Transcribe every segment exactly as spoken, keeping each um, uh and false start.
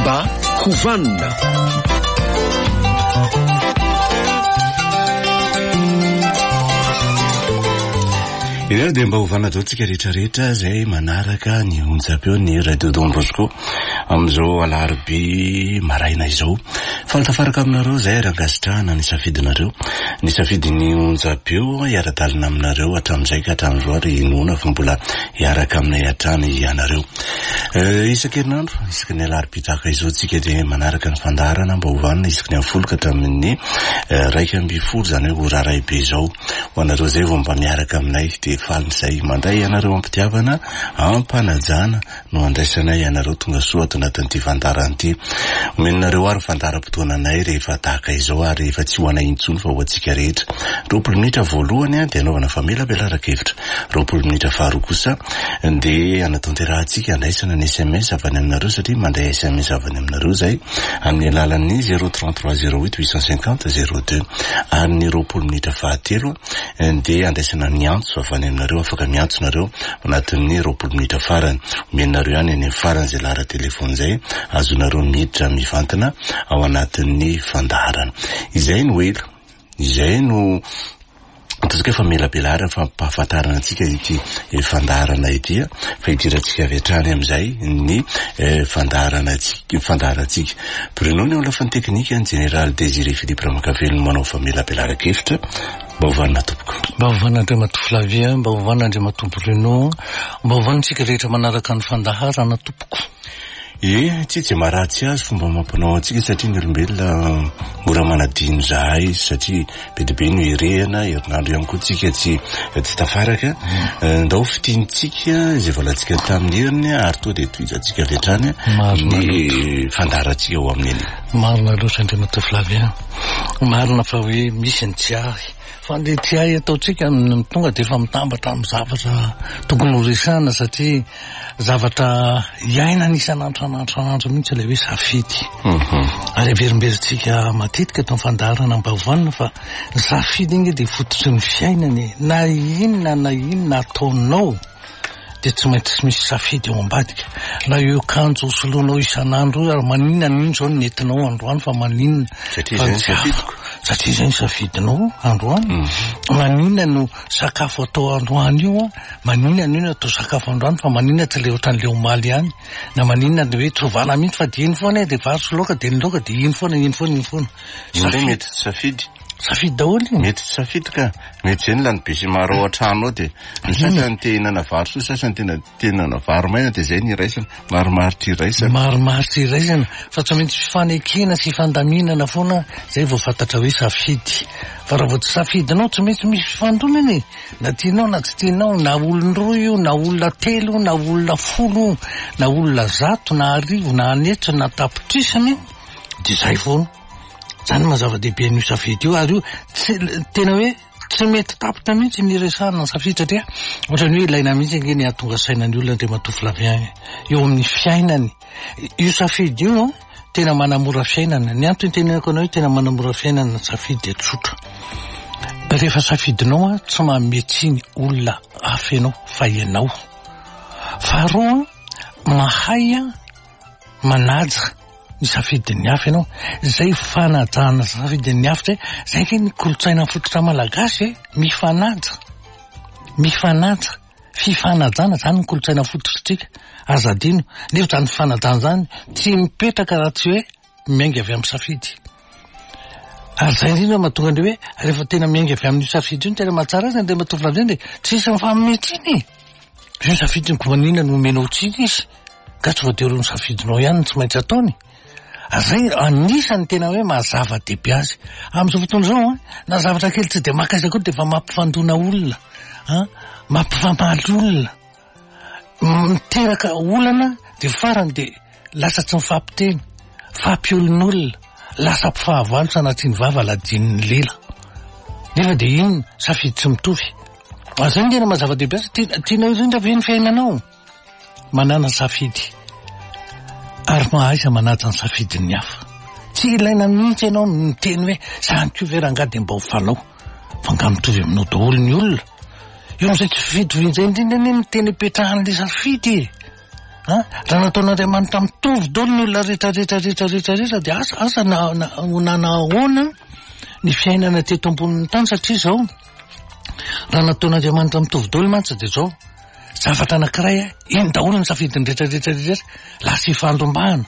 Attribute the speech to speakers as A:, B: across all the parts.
A: mba hovanina.
B: Ireo dia mba hovana zao tsika rehetrarehetra zay manaraka ny onjam-peo ny radio Don Bosco amin'izao alarobia maraina izao. Faltafaraka aminareo zay rangasitrahana ny safidinareo, ny safidiny onjam-peo hiara-dalina aminareo hatramin'izay ka hatramin'izao ary inona fa mbola hiaraka aminay hatrany ianareo. Isan-kerinandro isaky ny alarobia tahaka izao tsika dia manaraka ny fandaharana mba hovanina isaky ny amin'ny folo ka hatramin'ny raika amby folo zany hoe oraray be izao. Ho anareo zay vao mba miaraka aminay dia falin'izay mandray ianareo ampitiavana ampanajana no andraisanay ianareo tonga soa ato anatin'ity fandarana ity. Omenareo ary fandaram-potoananay rehefa tahaka izao ary rehefa tsy ho anay intsony fa ho antsika rehetra. Roapolo minitra voalohany dia anaovana famela belaraka-hevitra. Roapolo minitra faharoa kosa dia anatanterahitsika andraisana ny S M S avy any aminareo satria mandray S M S avy any aminareo zay amin'ny alalan'ny zero trente-trois zero huit huit cent cinquante zero deux. Ary ny roapolo minitra fahatelo dia andraisana ny antso avy any aminareo, afaka miantso nareo anatin'ny roapolo minitra farany. Omenareo ihany any farany zay lara telefony zay azonareo miditra mivantana ao anatin'ny fandaharana. Izay no elo, izay no ataontsika fa melabelara fa mpahafantarana antsika ity fandaharana ity fa hidirantsika avy hatrany amin'izay ny fandaharana fandaharantsika. Bruno ny olafany teknika ny Général Désiré Philippe Ramakavelona manao fa melabelara-kevitra. Mba hovanina tompoko.
C: Mba hovanina Andriamato Flavien, mba hovanina Andriamato Bruno, mba hovanitsika rehetra manaraka ny fandaharana tompoko.
B: E, tsy tsy maharatsy azy fomba mampanao antsika satria ny olombelona mora manadino zahay satria be dia be no herehana, herinandro ihany koa tsika tsy tsy tafaraka. Ndao fitiantsika izay volantsika tamin'ny heriny ary toa dia tohizantsika avy hatrany ny fandaharantsika ao amin'iny.
C: Marina loatra Andriamato Flavien, marina fa hoe misy ny tsy ahy. Fa ny tsy ahy ataotsika amin'ny tonga dia efa mitambatra amin'ny zavatra tokony ho resana satria zavatra iaina isan'andro an'andro mihitsy ilay hoe safidy. Ary averimberitsika matetika eto amin'ny fandaharana mba hovanina fa ny safidy iny dia fototry ny fiainany. Na inona na inona ataonao dia tsy maintsy tsy misy safidy eo ambadika. Na io kanjo soloanao isan'andro ary maninona n'iny zao ny entinao androany fa maninona satria izay ny safidinao androany. Maninona no sakafo atao androany io, maninona n'ino atao sakafo androany fa maninona tsy le ohatran'le omaly ihany, na maninona le hoe trovana mihitsy fa dia iny foana dia vary sy laoka dia ny laoka dia iny foana iny foana iny foana.
B: Safidy mety safidy.
C: Safidy daholo iny.
B: Mety tsy safidy ka mety izay ny lany be sy maro ao an-trano ao dia ny sasany te hinana vary soa, sasany tena te hinana vary maina dia izay ny iraisana maromaritra iraisana.
C: Maromaritra iraisana fa tsy maintsy fifanekena sy fandaminana foana zay vao fantatra hoe safidy. Fa raha vao tsy safidinao tsy maintsy misy fifandonany. Na tianao na tsy tianao, na olona roa io, na olona telo, na olona folo, na olona zato, na arivo, na anetsa, na tapitrisany dia izay foana. Zany mazava-dehibe ny safidy io ary io tena hoe tsy mety tapitra mihitsy ny resahana ny safidy satria ohatrany hoe ilaina mihitsy ange ny ahatonga sainany olona Andriamato Flavien eo amin'ny fiainany. Io safidy io tena manamora fiainana. Ny antony tenenako anao hoe tena manamora fiainana ny safidy dia tsotra. Rehefa safidinao tsy mametsiny olona hafa ianao fa ianao. Faharoa mahay manaja ny safidin'ny hafa ianao. Zay fanajana safidin'ny hafa zay ke ny kolotsaina fototra malagasy mifanaja. Mifanaja. Fifanajana zany ny kolotsaina fototritsika. Azadino. Nefa zany fifanajana zany tsy mipetraka raha tsy hoe miainga avy amin'ny safidy. Ary zay indrindra mahatonga andreo hoe rehefa tena miainga avy amin'ny safidy io tena mahatsara azy dia mahatonga avy dia tsisy mifanometsiny. Io safidy ny komanina no omenao tsiny izy. Ka tsy voatery ny safidinao ihany tsy maintsy ataony. Zay anisany tena hoe mahazava-dehibe azy. Amin'izao fotoana izao na zavatra kely tsy dia maka azy akory dia efa mampifandona olona, mampifamaly olona, miteraka olana dia farany dia lasa tsy mifampiteny, fampiolon'olona, lasa mpifahavalo sanatriany vava ladin'ny lela. Nefa dia iny safidy tsy mitovy. Zay tena mahazava-dehibe azy. Tianao indrindra ve ny fiainanao manana safidy ary mahaiza manaja ny safidin'ny hafa. Tsy ilaina mihitsy ianao miteny hoe zany koa ve rangaha dia mba ho fanao fa nga mitovy aminao daholo ny olona. Eo amin'izay tsy fifidy vian'izay indrindra ny miteny hipetrahan'ilay safidy. a raha nataon'Andriamanitra mitovy daholo ny olona rehetra rehetra rehetra rehetra rehetra dia asa asa na na ahoana ny fiainana teto ambonin'ny tany satria zao raha nataon'Andriamanitra mitovy daholo mantsy dia zao zavatra anankiray iny daholo ny safidiny rehetra rehetra rehetra lasa ifandrombahana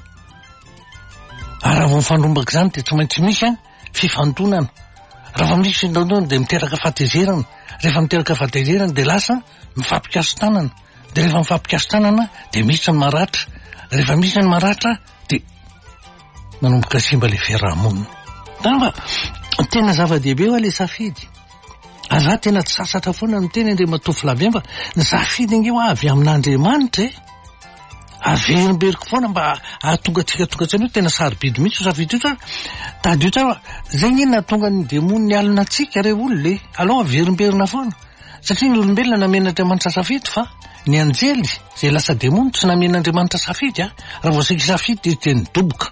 C: ary raha vao mifandrombaka izany dia tsy maintsy misy a fifandonana raha fa misy fifandonana dia miteraka fahatezerana rehefa miteraka fahatezerana dia lasa mifampikaso tanana dia rehefa mifampikaso tanana dia misy ny maratra rehefa misy ny maratra dia manomboka simba le fiarahamonina tamba tena zava-dehibe ho le safidy ary raha tena tsy sasatra foana ny tena indray matofy labe fa ny safidy inge ho avy amin'Andriamanitra e averimberiko foana mba ahatonga tsika tonga tsy tena sarobidy mihitsy ho safidy io tsara tady io tsara zay ny inona tonga ny demony ny alina atsika re olo le aloha averimberina foana satria ny olombelona namen'Andriamanitra safidy fa ny anjely zay lasa demony tsy namen'Andriamanitra safidy a raha vao sika safidy dia teny doboka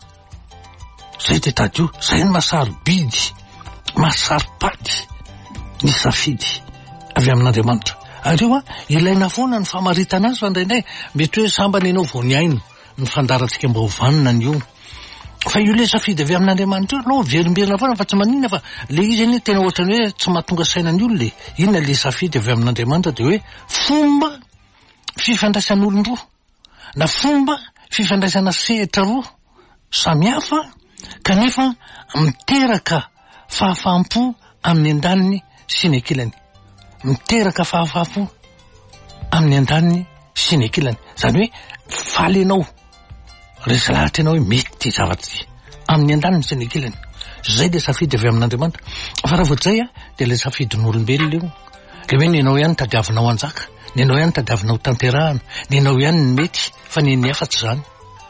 C: zay dia tady io zay ny masarobidy masaropady ny safidy avy amin'Andriamanitra ary io a ilaina foana ny famaritana azy fa indraindray mety hoe sambany ianao vao ny aino ny fandarantsika mba ho vanina ny io fa io le safidy avy amin'Andriamanitra io aloha verimberina foana fa tsy maninona fa le izy eny tena ohatrany hoe tsy mahatonga sainany olo le inona le safidy avy amin'Andriamanitra dia hoe fomba fifandraisan'olon-droa na fomba fifandraisana sehatra roa samihafa kanefa miteraka fahafaham-po amin'ny andaniny sy ny ankilany miteraka fahafaham-po amin'ny andaniny sy ny ankilany zany hoe faly ianao resy lahatra ianao hoe mety ty zavatra ty amin'ny andaniny sy ny ankilany zay dia safidy avy amin'Andriamanitra fa raha voatzay a dia le safidin'olombelona io le hoe nenao ihany tadiavinao anjaka nenao ihany tadiavinao tanterahana nenao ihany ny mety fa ny ny hafa tsy zany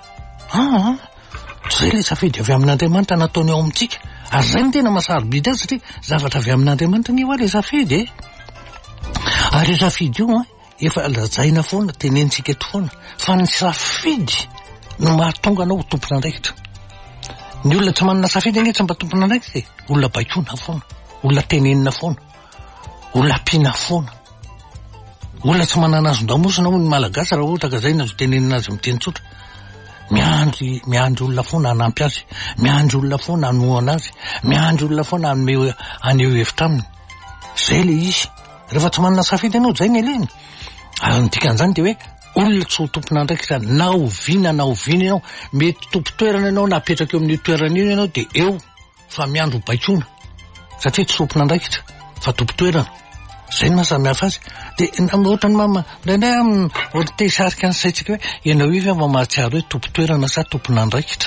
C: ah zay le safidy avy amin'Andriamanitra nataony ao amintsika ary zay ny tena masarobidy azy satria zavatra avy amin'Andriamanitra ny hoa le safidy e ary io safidy io a efa lazaina foana tenentsika eto foana fa ny safidy no mahatonga anao ho tompona andraikitra ny olona tsy manana safidy ange tsy mba tompona andraikitra dia olona baikona foana olona tenenina foana olona ampiana foana olona tsy manana azon-damosina ho ny malagasy raha ohatra ka zay nazo tenenina azy miteny tsotra miandry miandry olona foana hanampy azy miandry olona foana hanoana azy miandry olona foana hanome aneho hevitra aminy zay le izy rehefa tsy manana safidy ianao zay ny eleny ary ny dikan'izany dia hoe olona tsy ho tompona andraikitra na oviana na oviana ianao mety tompo toerana ianao na apetraka eo amin'ny toerana io ianao dia eo fa miandro baikona satria tsy tompona andraikitra fa tompo toerana zay ny mahasamihafa azy dia ohatra ny mama ndraindray ohatra te hisarika ny saitsika hoe ianao io fa mahatsiaro hoe tompo toerana sa tompona andraikitra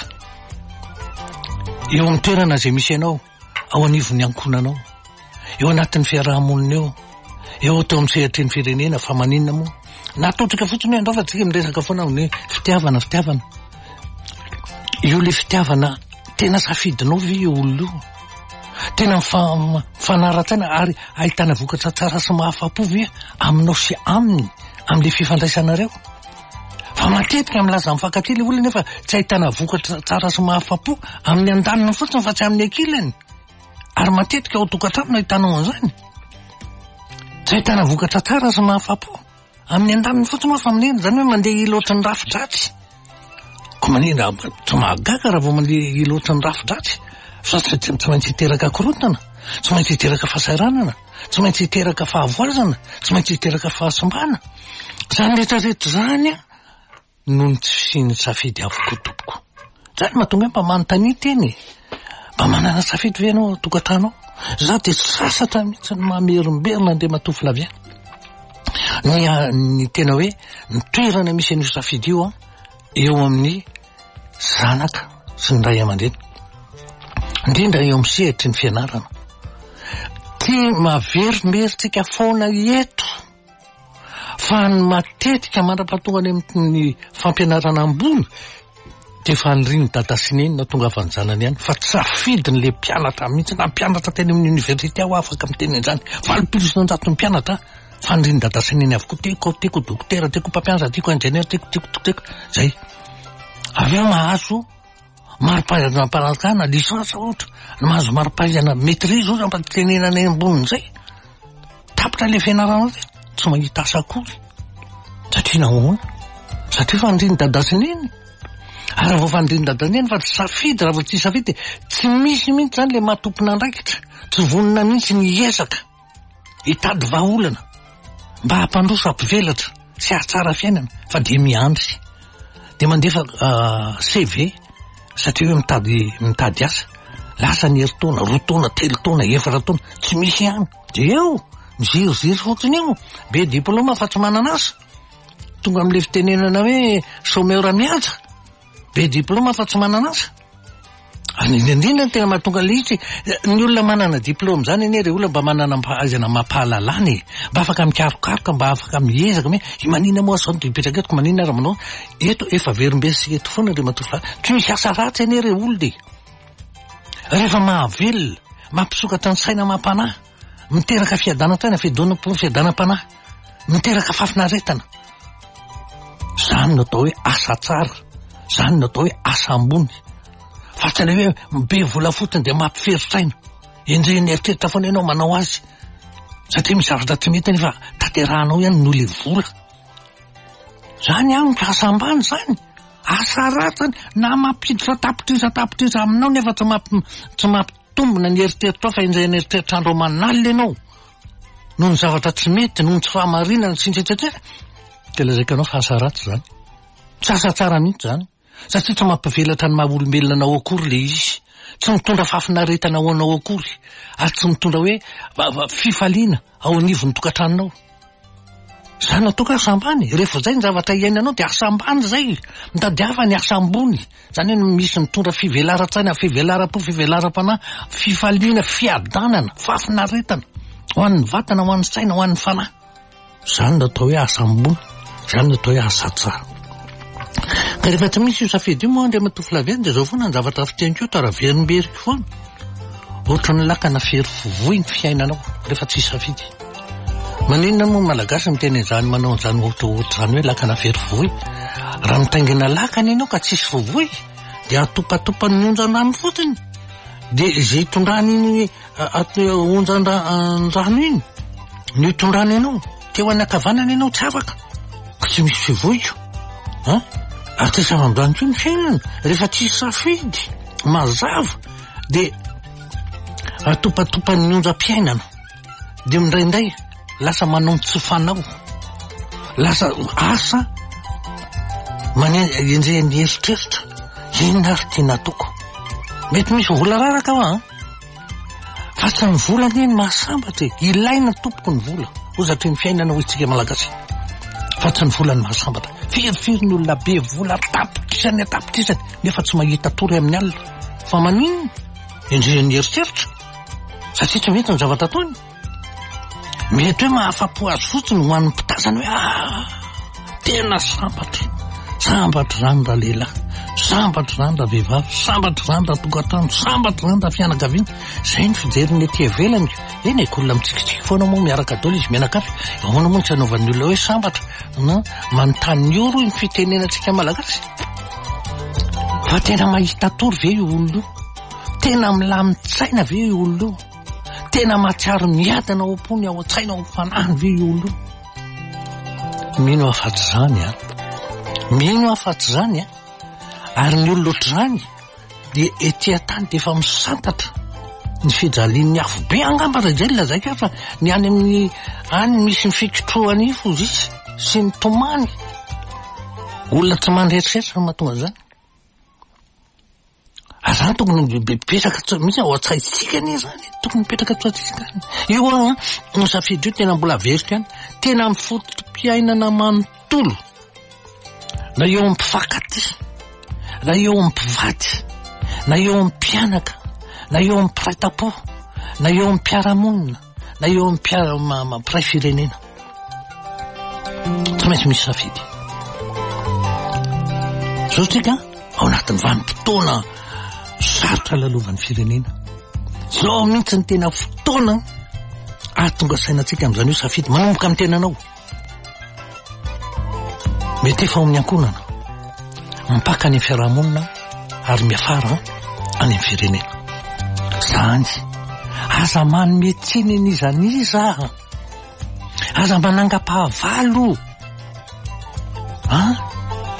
C: eo amin'ny toerana zay misy ianao ao anivon'ny ankonanao eo anatin'ny fiarahamonina eo eo atao amin'ny sehatry ny firenena fa maninona moa natotrika fotsiny hoe andao fa tsika miresaka foana ny fitiavana fitiavana io le fitiavana tena safidinao ve io olona io tena mifanara-tsaina ary ahitana vokatra tsara sy mahafapo ve aminao sy aminy amin'le fifandraisanareo fa matetika milaza mifankatia le olona nefa tsy ahitana vokatra tsara sy mahafapo amin'ny andanina fotsiny fa tsy amin'ny ankilany ary matetika ao tokantrano ahitanao an'izany tsy ahitana vokatra tsara sy mahafapo amin'ny andaniny fotsiny moa fa minena zany hoe mandeha hiloatra ny rafidratsy ko manena tsy mahagaga raha vao mandeha hiloatra ny rafidratsy fa tsy maintsy hiteraka korontana tsy maintsy hiteraka fahasaranana tsy maintsy hiteraka fahavoazana tsy maintsy hiteraka fahasombana zany rehetrarehetra zany a noho ny tsy ny safidy avokoa tompoko zany mahatonga mba manontany teny mba manana safidy ve ianao tokantranao za dia sasatra mihitsy ny mamerimberina ndre matofy lavia ny ny tena hoe ny toerana misy an'io safidy io a eo amin'ny zanaka sy ny ray aman-dreny indrindra eo amin'ny sehatry ny fianarana tia maverimberitsika foana eto fa ny matetika mandra-pahatonga any amin'ny fampianarana ambony dia fa nyriny dada sy neny na tonga afa ny zanany ihany fa tsy safidiny le mpianatra mihitsy na mpianatra teny amin'ny université aho afaka miteny an'izany valopolo sy nanjato ny mpianatra fa nyriny dada sy neny avokoa teko teko dokotera teko mpampianatra tiako ingénieur teko teko teko zay avy eo mahazo marim-pahaizana mpanankarana licence ohatra mahazo marim-pahaizana maîtrise ohatra mpantenenana amboniny zay tapitra le fianarana zay tsy mahita asa akory satria nahoana satria fandriny dadasiny iny ary raha vao fandriny dadasiny iny fa tsy safidy raha vao tsy safidy tsy misy mihitsy zany le mahatompona andraikitra tsy vonina mihitsy ny ezaka hitady vahaolana mba hampandroso hampivelatra sy hahatsara fiainana fa de miandry de mandefa uh, C V satria hoe mitady mitady asa lasa ny herintaona roa taona telo taona efatra taona tsy misy ihany de eo miziroziry fotsiny eo be diplôma fa tsy manana asa tonga am'le fitenenana hoe chômeur mihaja be diplôma fa tsy manana asa any indrindra tena mahatonga le izy ny olona manana diplôma zany ane re olona mba manana mpahaizana mampahalalany mba afaka mikarokaroka mba afaka miezaka me manina moa zao mipetraka etoko manina raha manao eto efa verimbersika eto foana re matofa tsy misy asa ratsy ane re olona rehefa mahavelona mampisokatra ny saina mampanahy miteraka fiadanantsaina fiadonapo fiadanam-panahy miteraka fafinaretana zany natao hoe asa tsara zany natao hoe asa ambony fa tsy le hoe be vola fotony de mampiferitsaina enjeny eritreritra foana ianao manao azy satria misy zavatra tsy mety nefa tanterahanao ihany no le vola zany ihany ka asa ambany zany asa ratsany na mampiditra tapitrisa tapitrisa aminao nefa tsy mampi tsy mampitombona ny eritreritra fa enjeny eritreritra andro manalina ianao noho ny zavatra tsy mety noho ny tsy fahamarinana sy nitsetsetrera de lazaikanao fa asa ratsy zany tsy asa tsara mihitsy zany satria tsy mampivelatra ny maha-olombelona anao akory le izy tsy mitondra fafinaretana ao anao akory ary tsy mitondra hoe fifaliana ao anivon'ny tokantranonao zany natao ka asa ambany rehefa zay ny zavatra iainanao de asa ambany zay mitady hafa ny asa ambony zany hoe misy mitondra fivelaran-tsaina fivelaram-po fivelaram-panahy fifaliana fiadanana fafinaretana ho an'ny vatana ho an'ny saina ho an'ny fanahy zany natao hoe asa ambony zany natao hoe asa tsara ka rehefa tsy misy io safidy io moa ndre matofolaviany de zao foana ny zavatra fiteniko to raha verimberiko foana ohatra ny lakana fery fovoy ny fiainanao rehefa tsy safidy maninona moa malagasy miteny zany manao zany ohatra ohatra zany hoe lakana fery fovoy raha mitaingina lakana ianao ka tsisy fovoy de atopatopany ny onjan-drano fotsiny de zay hitondrany iny onjan-drano iny ny hitondrany ianao teo any akavanana ianao tsy afaka ka tsy misy fivoy io a atesa mandroany ko ny fiainana rehefa tsisy safidy mazava de atopatopany ny onjam-piainana de mindraindray lasa manao tsy fanao lasa asa manenjeny eritreritra inona ary tiana toko mety misy vola raraka va fa tsy ny vola ny eny mahasambatra ilaina tompoko ny vola ozatra ny fiainana ho itsika malagasy fa tsy ny vola ny mahasambatra firifiry ny olona be vola tapitrisany tapitrisany nefa tsy mahita tory amin'ny alina fa maninona endren'ny eritreritra satria tsy mety ny zavatra ataony mety hoe mahafapo azy fotsiny ho an'ny mpitazany hoe ah tena sambatra sambatra zany raha lehilahy sambatra zany raha vehivavy sambatra zany raha tokantrano sambatra zany raha fianakaviana zay ny fijeriny ety ivelany eny e kolona mitsikitsiky foana moa miaraka dolo izy mianakavy ahoana moa ny tsy anaovan'ny olona hoe sambatra na manontany oro ny fitenenantsika malagasy fa tena mahita tory ve io olona io tena milamin-tsaina ve io olona io tena mahatsiaro miadana ao am-pony ao an-tsaina ao fanahiny ve io olona io mino afatsy zany a mino afatsy zany a ary ny olona ohatr' zany de ety an-tany de efa misantatra ny fijalian'ny afo be angamba raha zay lazaka fa ny any amin'ny any misy mifikitroany ifo izy sy ny tomany olona tsy mandreritreritry no mahatonga zany azany tokony mipetraka misy ao an-tsaitsika anie zany tokony mipetraka atsoatsika io a ny safidy io tena mbola verika any tena mifotom-piainana manontolo na eo ampifankaty na eo ampivady na eo ampianaka na eo ampiraita-po na eo ampiaramonina na eo ampiray firenena tsy maintsy misy safidy zao tsika ao anatin'ny vanim-potoana sarotra lalovan'ny firenena zao mihitsy ny tena fotoana ahatonga sainatsika am'izany io safidy manomboka amin'ny tenanao mety efa ao amin'ny ankonana mipaka any fiarahamonina ary miafara any amin'ny firenena zany aza manome tsiny nizaniza aza manangam-pahavalo a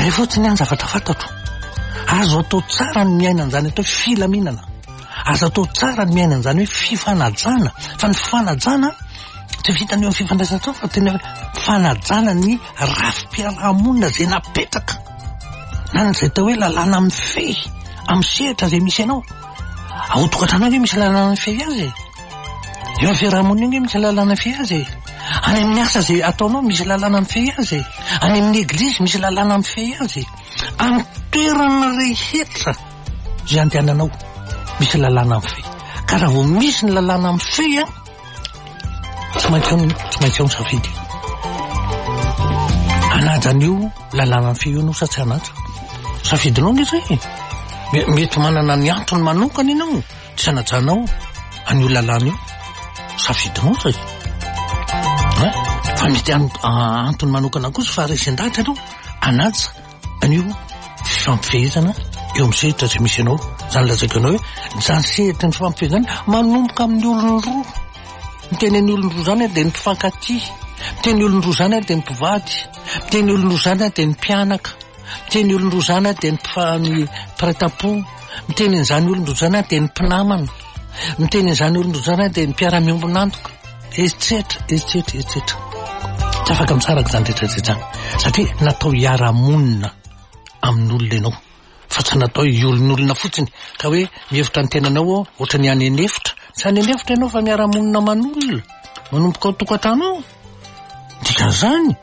C: zay fotsiny any zavatra fantatro. Azo atao tsara ny miainan'izany atao filaminana. Azo atao tsara ny miainan'izany hoe fifanajana. Fa ny fifanajana tsy vitany eo fifandraisana fa tena fanajana ny rafi-piarahamonina zay napetraka. Na ny zay tao hoe lalàna amin'ny fe, amin'ny sehatra zay misy anao. Ao tokantrano hoe misy lalàna amin'ny fe azy. Eo amin'ny fiarahamonina iny misy lalàna amin'ny fe azy. Any amin'ny asa zay ataonao misy lalàna amin'ny fe azy. Any amin'ny eglizy misy lalàna amin'ny fe azy. Amin'ny toerana rehetra zay andehananao misy lalàna amin'ny fe. Ka raha vao misy ny lalàna amin'ny fe a tsy maintsy tsy maintsy ao safidy. Anajan'io lalàna amin'ny fe io no sa tsy anaja. Safidinao ny zay. Mety manana ny antony manokana ianao tsy anajanao an'io lalàna io. Safidinao zay. Fa mety antony manokana kosa fa resin-dahatra ianao anaja an'io fifampifehezana eo amin'ny sehatra zay misy anao. Zany lazaiko anao hoe zany sehatra ny fifampifehezana manomboka amin'ny olona roa. Mitenen'ny olona roa zany dia ny mpifankatia. Miten'ny olona roa zany dia ny mpivady. Miten'ny olona roa zany dia ny mpianaka. Miten'ny olona roa zany dia ny mpiray-tam-po. Miten'izany olona roa zany dia ny mpinamana. Miten'izany olona roa zany dia ny mpiara-miombonantoka. Etsetra, etsetra, etsetra. Tsy afaka mitsaraka zany rehetrarehetra zany. Satria natao hiara-monina amin'olona ianao. Fa tsy natao iolon'olona fotsiny. Ka hoe mihevitra ny tenanao ohatra ny any anefitra. Tsy any anefitra ianao fa miara-monina man'olona. Manomboka ao tokantrano ao. Dikan'izany.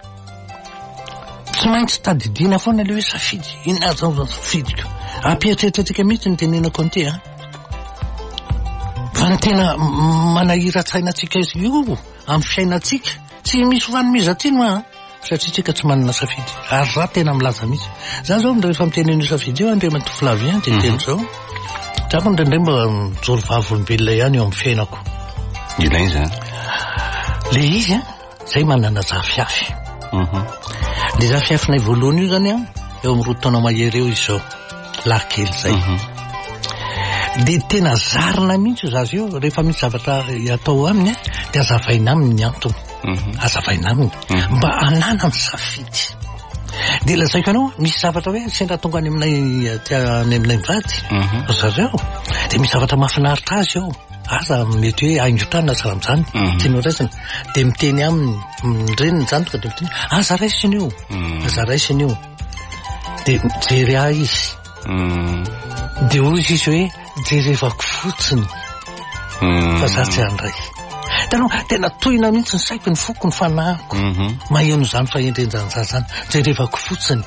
C: Tsy maintsy tadidiana foana ilay hoe safidy. Inona zao zao safidiko. Ampietretretsika mihitsy ny tenenako an'ity a. Fa ny tena manahira-tsainantsika io amin'ny fiainantsika. Tsy misy fanomezan-tsiny ma satria tsika tsy manana safidy. Ary raha tena milaza mihitsy. Zany zao rehefa mitenen'io safidy io andray manto Flavien dia teny zao. Tsako ndraindray mba mijoro vavolombelona ihany eo amin'ny fiainako.
B: Ilainy zany.
C: Le izy a zay manana zafiafy. Le zafiafinay voalohany io zany a eo amin'ny roa taona mahery eo izy zao. Lahankely zay. Dia tena zarina mihitsy zazy io rehefa misy zavatra atao aminy dia azavaina aminy ny antony. Azavaina aminy mba anana ny safidy. Dia lazaiko anao misy zavatra hoe sendra tonga any aminay any aminay mivady zareo dia misy zavatra mahafinaritra azy ao. Aza mety hoe haingotrana tsara amin'izany tianao raisina dia miteny aminy reniny zany tonga dia miteny aza raisina io aza raisina io dia jery ahy izy dia hoy izy hoe jerevako fotsiny fa za tsy andray. Tanao tena tohina mihitsy ny saiko ny foko ny fanahiko maheno zany fa endrenjany za zany jerevako fotsiny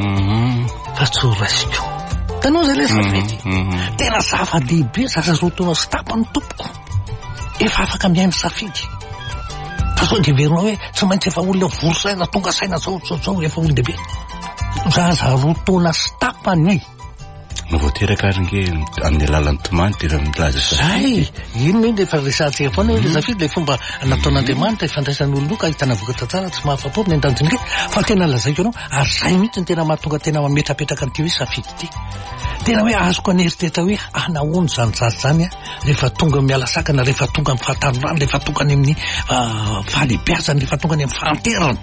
C: fa tsy ho raisiko. Tanao zay le safidy tena zava-dehibe zaza roa taona sy tapany tompoko efa afaka miaino safidy. Fa sao dia verinao hoe tsy maintsy efa olona vorosaina tonga saina zao zao zao efa olona dehibe. Zaza roa taona sy tapany
B: voateraka aringe amin'ny alalan'ny tomany dia efa milaza
C: zay. Ino moa dia efa resantsika foana hoe le safidy le fomba nataon'Andriamanitra ifandraisan'ny olona ka ahitana vokatra tsara tsy mahafa-po ny an-tanjony fa tena lazaiko ianao ary zay mihitsy ny tena mahatonga tena mametrapetraka an'ity hoe safidy ity. Tena hoe azoko aneritretra hoe anahoany zany zaza zany a rehefa tonga miala sakana rehefa tonga amin'ny fahatarorana rehefa tonga any amin'ny fahalehibiazana rehefa tonga any amin'ny fahanterana.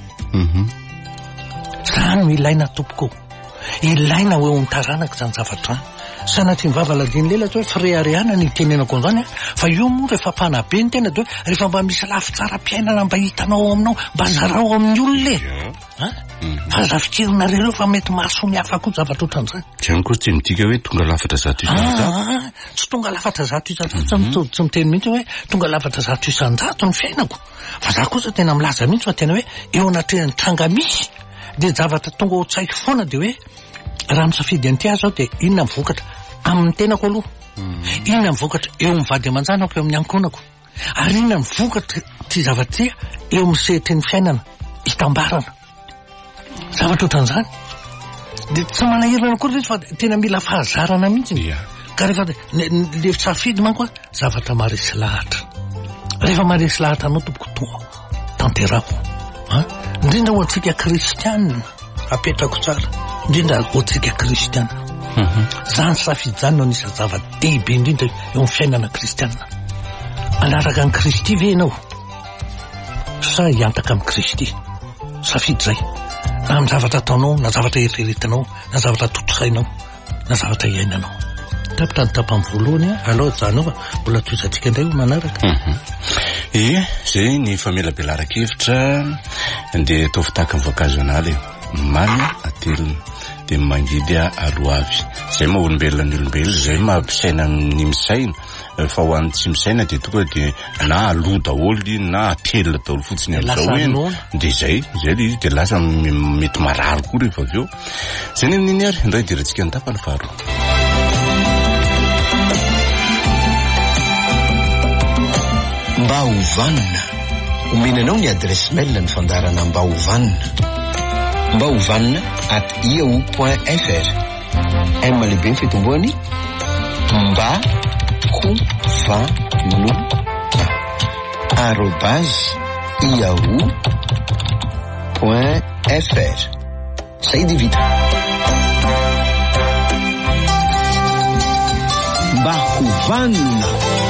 C: Zany no ilaina tompoko. Ilaina hoe ho nitaranaka zany zavatra. Sanatria mivava ladiny lela hoe firehareana ny tenenako an'izany fa io moa rehefa panabe ny tena dia rehefa mba misy lafitsara-piainana mba hitanao aminao mba zarao amin'ny olona fa zafikirina reo fa mety mahasoa mihafa koa zavatra ohatran'izany.
B: Zany koa tsy midika hoe tonga lafatra zato isan-jato.
C: Tsy tonga lafatra zato isan-jato tsy miteny mihitsy hoe tonga lafatra zato isan-jato ny fiainako. Fa za kosa tena milaza mihitsy fa tena hoe eo anatrehan'ny tranga misy dia zavatra tonga ao tsaiko foana dia hoe raha misafidy an'ity azy aho dia inona mivokatra amin'ny tenako aloha. Inona mivokatra eo amin'ny vady aman-janako eo amin'ny ankonako. Ary inona mivokatra ty zavatra ty eo amin'ny sehatra ny fiainana hitambarana. Zavatra ohatran'izany. Dia tsy manahirana koa izy fa tena mila fahazarana mihitsy. Ka rehefa le safidy manko zavatra maharesy lahatra. Rehefa maharesy lahatra anao tompoko tonga tanterako. Indrindra ho antsika kristianina apetrako tsara. Indrindra ho antsika kristianina. Zany safidy zany no anisany zava-dehibe indrindra eo amin'ny fiainana kristianina. Anaraka ny Kristy ve ianao sa hiantaka amin'ny Kristy? Safidy zay. na amin'ny zavatra ataonao, na zavatra eritreretinao, na zavatra totosainao, na zavatra iainanao. Tapitany tapany voalohany alao zany fa mbola toizantsika indray ho manaraka.
B: Ie, zay ny famelabelara-kevitra dia ataovy tahaka ny voankazo analy mamy atelony dia mangidy aloha avy. Zay maha olombelona ny olombelona, zay mampisaina ny misaina. Fa ho an'ny tsy misaina dia tonga dia na aloha daholo na atelina daholo fotsiny amin'izao eny. Dia zay, zay le izy dia lasa mety marary koa rehefa avy eo. Zay ny amin'iny ary, indray dirantsika ny tapany faharoa.
A: Mba hovanina, omenanao ny adresy mail ny fandarana mba hovanina. Mba hovanina at yahoo point fr. M lehibe ny fitomboany mba hovanina arobase yahoo point fr. Zay dia vita. Mba hovanina.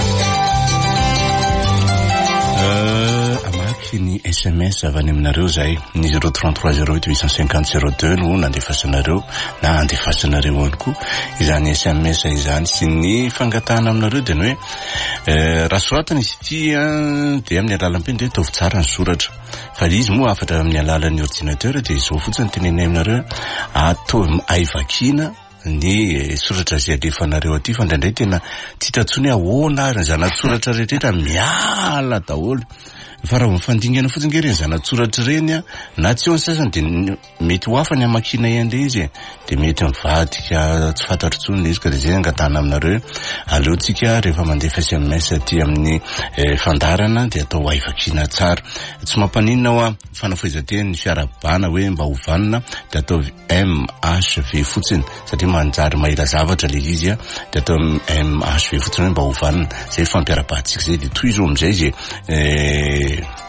B: Amaky ny S M S avy any aminareo zay ny zéro trente-trois zéro huit huit cent cinquante zéro deux no nandefasanareo na andefasanareo ihany koa izany S M S izany sy ny fangatahana aminareo dia ny hoe raha soratana izy ity dia amin'ny alalam-peny dia ataovy tsara ny soratra fa izy moa afatra amin'ny alalan'ny ordinateur dia izao fotsiny tenenay aminareo ataovy aivakina ny soratra zay alefanareo aty fa indraindray tena tsy tatsony ahoana ary zanatsoratra rehetrrehetra miala daholo fa raha mifandingana fotsiny ke reny zanatsoratra reny na tsy eo ny sasany dia mety ho hafa ny amakina ian'ilay izy dia mety mivadika tsy fantatro tsony izy ka dia zay angatahana aminareo aleotsika rehefa mandefa S M S aty amin'ny fandarana dia atao aivakina tsara tsy mampaninona hoa fanafoizanteny fiarabana hoe mba hovanina dia atao M H V fotsiny satria manjary mahila zavatra le izy dia atao M H V fotsiny hoe mba hovanina zay fampiarabantsika zay dia toy izy amin'izay zay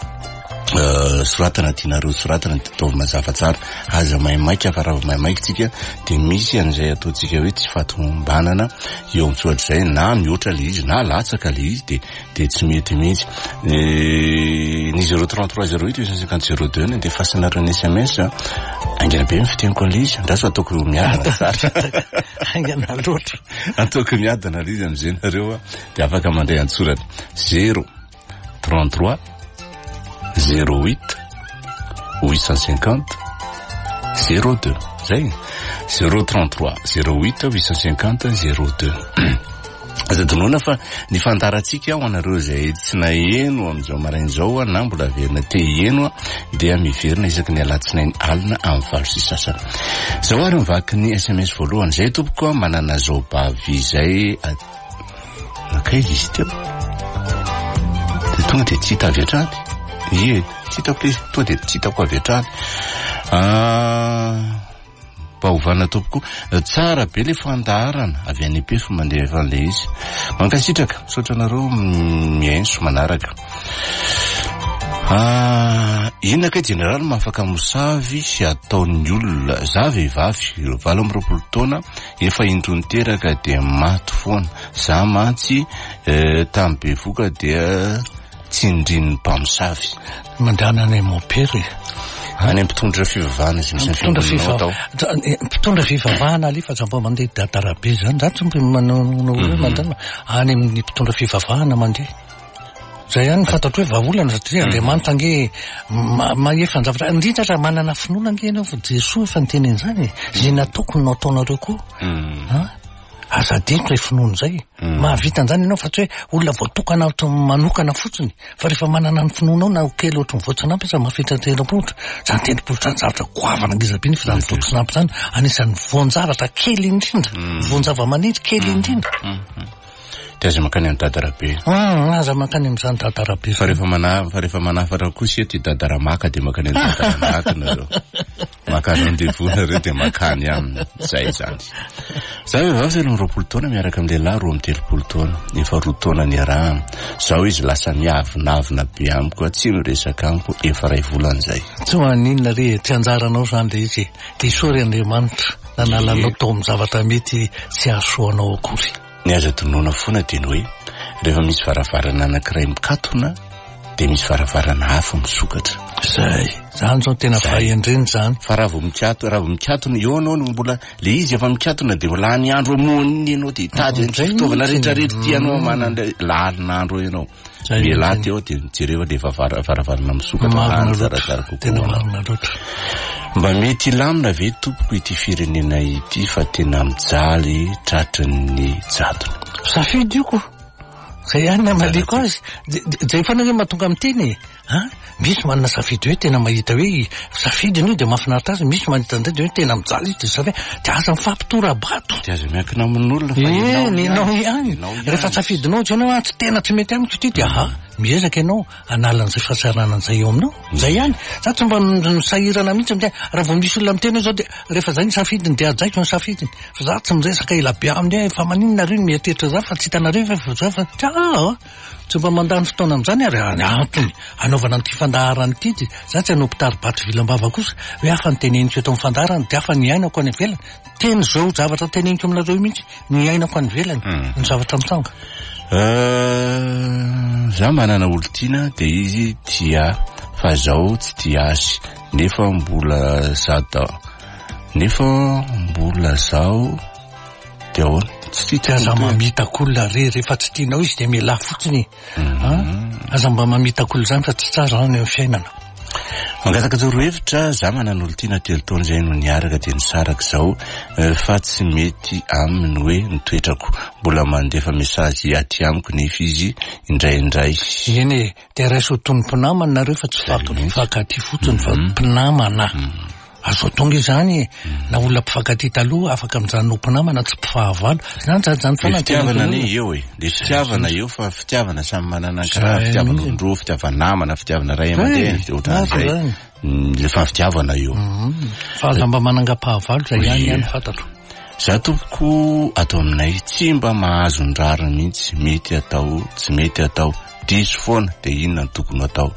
B: soratana tianareo soratana ataovy mazava tsara aza maimaika fa raha maimaika tsika dia misy an'izay ataotsika hoe tsy fatombanana eo amin'ny soratra zay na mihoatra le izy na latsaka le izy dia dia tsy mety mihitsy ny zéro trente-trois zéro huit huit cent cinquante zéro deux ny andefasanareo ny S M S aingana be mifiteniko an'le izy andraso ataoko miadana tsara
C: aingana loatra
B: ataoko miadana le izy amin'izay nareo dia afaka mandray antsoratra zéro trente-trois zéro huit huit cent cinquante zéro deux zay zéro trente-trois zéro huit huit cent cinquante zéro deux aza donona fa ny fantaratsika ho anareo zay tsy naheno amin'izao marain'izao na mbola verina te hieno dia miverina isaky ny alatsinainy alina amin'ny valo sy sasany zao ary mivaky ny S M S voalohany zay tompoko manana zao bavy zay nakay izy teo dia tonga dia tsy hita avy hatrany ie tsy hitako le tonga dia tsy hitako avy hatrany mba hovana tompoko tsara be le fandaharana avy any pe fa mandefa an'le izy mankasitraka misaotra anareo miainso manaraka inona kay generaly mahafaka mosavy sy ataon'ny olona za vehivavy valo amby roapolo taona efa indrony teraka dia maty foana za mantsy tamin'ny bevoka dia tsy indrin'ny mpamosavy
C: mandrana any mopere
B: any mpitondra fivavahana sy misy
C: mpitondra fivavahana mpitondra fivavahana ali fa zamba mandeha dadarabe zany zatsy manao hoe mandana any amin'ny mpitondra fivavahana mandeha zay ihany fantatro hoe vahaolana satria Andriamanitra ange maefa ny zavatra indrindra raha manana finoana ange ianao fa Jesoa efa niteny an'izany zay nataoko no ataonareo koa azadiko ilay finoana zay mahavita an'izany ianao fa tsy hoe olona voatokana manokana fotsiny fa rehefa manana ny finoanao na kely ohatry ny voatsinampy izy mafitra telopolotra zany telopolotra zany zavatra goavana ngizabiny fa zany voatsinampy zany anisan'ny voan-javatra kely indrindra voan-java-maniry kely indrindra
B: dia aza makany amin'ny dadarabe
C: aza makany amin'izany dadarabe
B: fa rehefa mana fa rehefa manafatra kosa ty dadaramaka dia makany amin'ny dadaramaka nareo makany andevona reo dia makany aminy zay zany za vehivavy telo roapolo taona miaraka amin'ny lehilahy roa amin'ny telopolo taona efa roa taona ny araha zao izy lasa miavinavina be amiko tsy miresaka amiko efa ray volana zay
C: tsy maninona re tsy anjaranao zany le izy isory Andriamanitra nanalanao tao amin'ny zavatra mety tsy ahasoanao akory
B: ny aza tonoana foana dia ny hoe rehefa misy varavarana anankiray mikatona dia misy varavarana hafa misokatra
C: zay zany zao tena vahendreny zany
B: fa raha vao mikato raha vao mikatona eo anao no mbola le izy efa mikatona de lany andro amoniny ianao de tady fitaovana rehetrarehetra tianao manana lalin'andro ianao miala teo de mijereo de efa varavarana misokatra zarazara kokoa mba mety ilamina ve tompoko ity firenena ity fa tena mijaly tratran'ny jadona
C: safidy io ko zay ihany namaliko azy zay fanao mahatonga amiteny a misy manana safidy hoe tena mahita hoe safidy io de mahafinaritra azy misy mahita an'izay de hoe tena mijaly izy de savy de aza mifampitora-bato
B: de aza miankina amin'olona fa
C: enao ihany rehefa safidinao tsy ianao tsy tena tsy mety amiko ty de aha miezaka ianao analan'izay fahasaranan'izay eo aminao zay ihany za tsy mba misahirana mihitsy amizay raha vao misy olona miteny zao de rehefa zay ny safidiny de ajaiko ny safidiny fa za tsy miresaka ela be aminy fa maninona reo mieritreritra za fa tsy hitanareo fa za fa aa tsy mba mandany fotoana am'izany ary antony anaovana an'ity fandaharany ity ty za tsy anompitary batry vilambava kosa hoe afa nyteneniko eto amin'ny fandaharany de afa ny ainako any ivelany teny zao zavatra teneniko aminareo mihitsy ny ainako any ivelany ny zavatra mitanga
B: za manana olo tiana de izy tia fa zao tsy tia azy nefa mbola zada nefa mbola zao de ahoana
C: tsy tia aza mamitak'olona re rehefa tsy tianao izy de miala fotsiny aza mba mamitak'olo zany fa tsy tsara any amin'ny fiainana
B: mangataka zao roa hevitra za manana olo tiana telo taona zay no niaraka de nisaraka zao fa tsy mety aminy hoe nitoetrako mbola mandefa mesazy aty amiko nefa izy indraindray
C: eny de raiso tonom-pinamana nareo fa tsy fafaty fotsiny fa mpinamana azo tonga izany na olona mpifankaty taloha afaka mijanona mpinamana tsy mpifahavalo zany zany zany
B: fana fitiavana ny eo e le fitiavana eo fa fitiavana samy manana karaha fitiavana ondro fitiavana namana fitiavana ray aman-dreny ohatran'izay le fa fitiavana eo
C: fa aza mba manangam-pahavalo zay ihany ihany fantatro
B: za tompoko atao aminay tsy mba mahazo ndrarina mihitsy mety atao tsy mety atao diso foana de inona ny tokony atao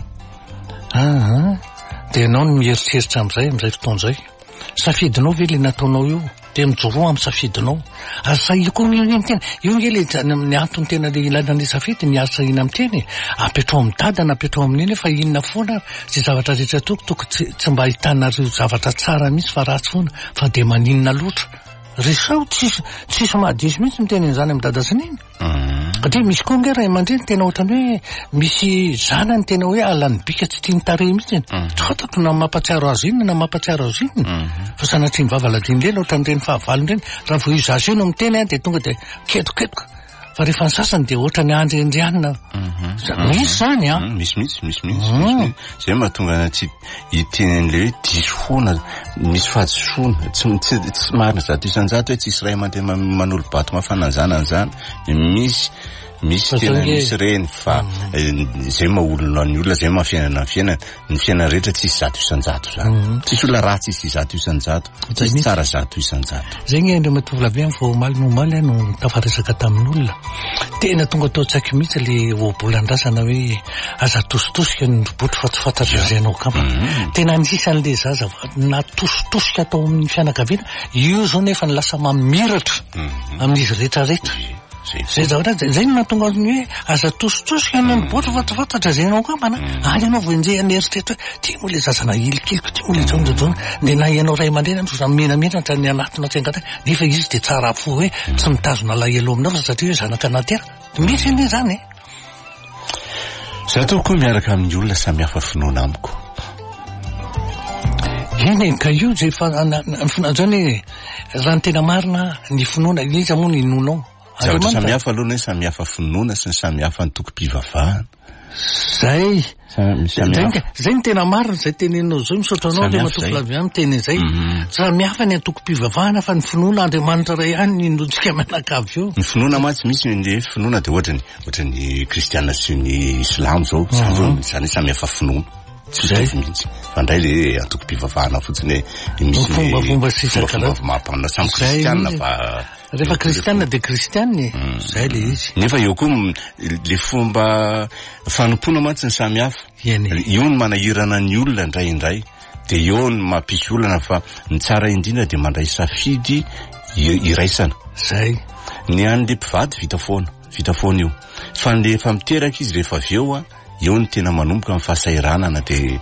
C: aa de ianao no mieritreritra am'izay am'izay fotoan'izay safidinao ve le nataonao io de mijoroa amin'ny safidinao azo sahina koa io tena io nge le ny antony tena le ilana ny safidy ny azo sahina amiteny apetrao amin'ny dada na apetrao amin'iny fa inona foana sy zavatra rehetra toko toko tsy mba hitanareo zavatra tsara mihitsy fa ratsy foana fa de maninona loatra resao tsisy tsisy mahadisy mihitsy miteny an'izany amin'ny dada sininy satria misy koa nge ray aman-dreny tena ohatrany hoe misy zanany tena hoe alany bika tsy tia nytare mihitsy tsy fantatro na mampatsiaro azy inona na mampatsiaro azy inona fa sanatria mivava ladin'ireny ohatran'ireny fahavalon'ireny raha vao io zasy io no miteny a de tonga de ketoketoka fa rehefa ny sasany de ohatra ny andriandrianina misy zany a
B: misy misy misy misy zay mahatonga tsy itenen'le hoe diso foana misy fahadisoana tsy tsy marina zato isanjato hoe tsisy ray aman-dreny manolo bato mafananzana an'izany misy misy tena misy reny fa zay maolona ny olona zay mahafiainana ny fiainana ny fiainana rehetra tsisy zato isanjato zany tsisy olona ratsy izy zato isanjato tsisy tsara zato isanjato
C: zay nge ndre matovola be vao omaly no omaly no tafaresaka tamin'olona tena tonga atao tsaiky mihitsy le oabolan-drasana hoe aza tositosika ny robotry fa tsy fantatra zay anao kama tena anisan'le zaza na tositosika atao amin'ny fianakaviana io zao nefa ny lasa mamiratra amin'izy rehetra rehetra zay zavatra zay no mahatonga ny hoe aza tositosika ny botra fa tsy fantatra zay anao kamana any anao voenjey aneritretra hoe ty moa le zazana ilikeliko ty moa le zao zaona de na ianao ray aman-dreny andro menamenatra ny anatona tsy angata nefa izy de tsara fo hoe tsy mitazona lahelo aminao fa satria hoe zanaka anatera misy ane zany e
B: za tokoa miaraka amin'ny olona samy hafa finoana amiko
C: eny ka io zay fa zany raha ny tena marina ny finoana iza moa ny inonao
B: zavatra samy hafa aloha hoe samy hafa finoana sy ny samy hafa ny tokom-pivavahana
C: zay zay ny tena marina zay tenenao zao misaotra anao le matofilavy any teny zay samy hafa ny antoko-pivavahana fa ny finoana andriamanitra ray ihany ny inontsika menakavy eo
B: ny finoana matsy misy le finoana de ohatrany ohatrany kristiana sy ny islamo zao zany samy hafa finoana zay mihitsy fa ndray le antoko-pivavahana fotsiny hoe misy
C: fombafomba sisakala
B: mampana samy kristiana fa
C: rehefa kristiana de kristianny zay le izy
B: nefa eo koa le fomba fanompona matsy ny samy hafa io ny manahirana ny olona indraindray de eo ny mampisy olana fa ny tsara indrindra de mandray safidy iraisana
C: zay
B: ny an'le mpivady vita foana vita foana io fa ny efa miteraka izy rehefa avy eo a eo ny tena manomboka amin'ny fahasairanana de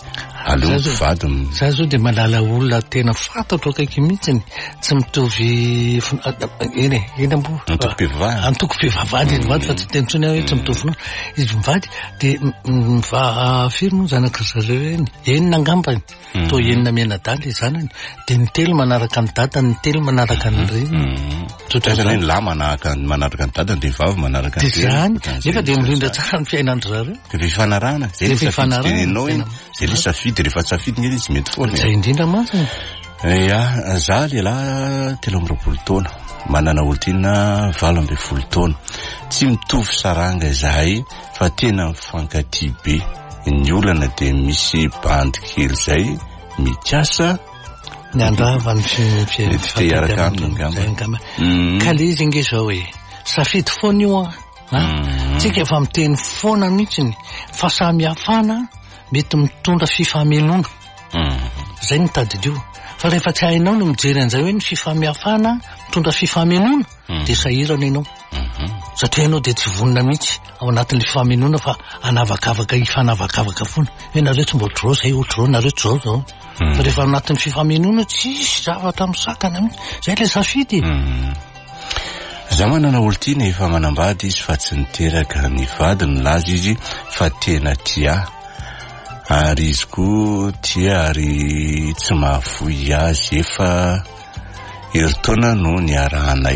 B: aleo mpivady
C: za zao de malala olona tena fantatro akaiky mihitsiny tsy mitovy eny e eny ambo antoko mpivavady izy mivady fa tsy tenitsony hoe tsy mitovy no izy mivady de miva firy moa zanaka zareo eny enina angambany to enina mianadaly zanany de ny telo manaraka ny dadany ny telo manaraka ny reny
B: tsotrany la manaraka manaraka ny dadany de vavy manaraka
C: ny zany nefa de mirindra tsara ny fiainandry zareo
B: de fifanarahana zay fifanarahana iny zay le safidy rehefa safidy ngeny izy mety foana
C: zay indrindra mantsy
B: ya za lehilahy telo amby roapolo taona manana olontiana valo amby folo taona tsy mitovy saranga izahay fa tena mifankatia be ny olana de misy bandy kely zay mikasa
C: ny andrava ny
B: fitearaka aminy ngamba
C: ka le izy nge zao hoe safidy foana io a tsika efa miteny foana mihitsiny fa samihafana mety mitondra fifamelona zay ny tadidio fa rehefa tsy hainao no mijery an'izay hoe ny fifameafana mitondra fifamelona de sahirana ianao satria ianao de tsy vonina mihitsy ao anatin'ny fifamelona fa anavakavaka ifanavakavaka foana hoe nareo tsy mbo otrao zay otrao nareo tsy zao zao fa rehefa anatin'ny fifamelona tsisy zavatra misakana mihitsy zay le safidy
B: za manana olontiana efa manambady izy fa tsy niteraka ny vady ny laza izy fa tena tia ary izy koa tia ary tsy mahavoy azy efa eritaona no ny arahanay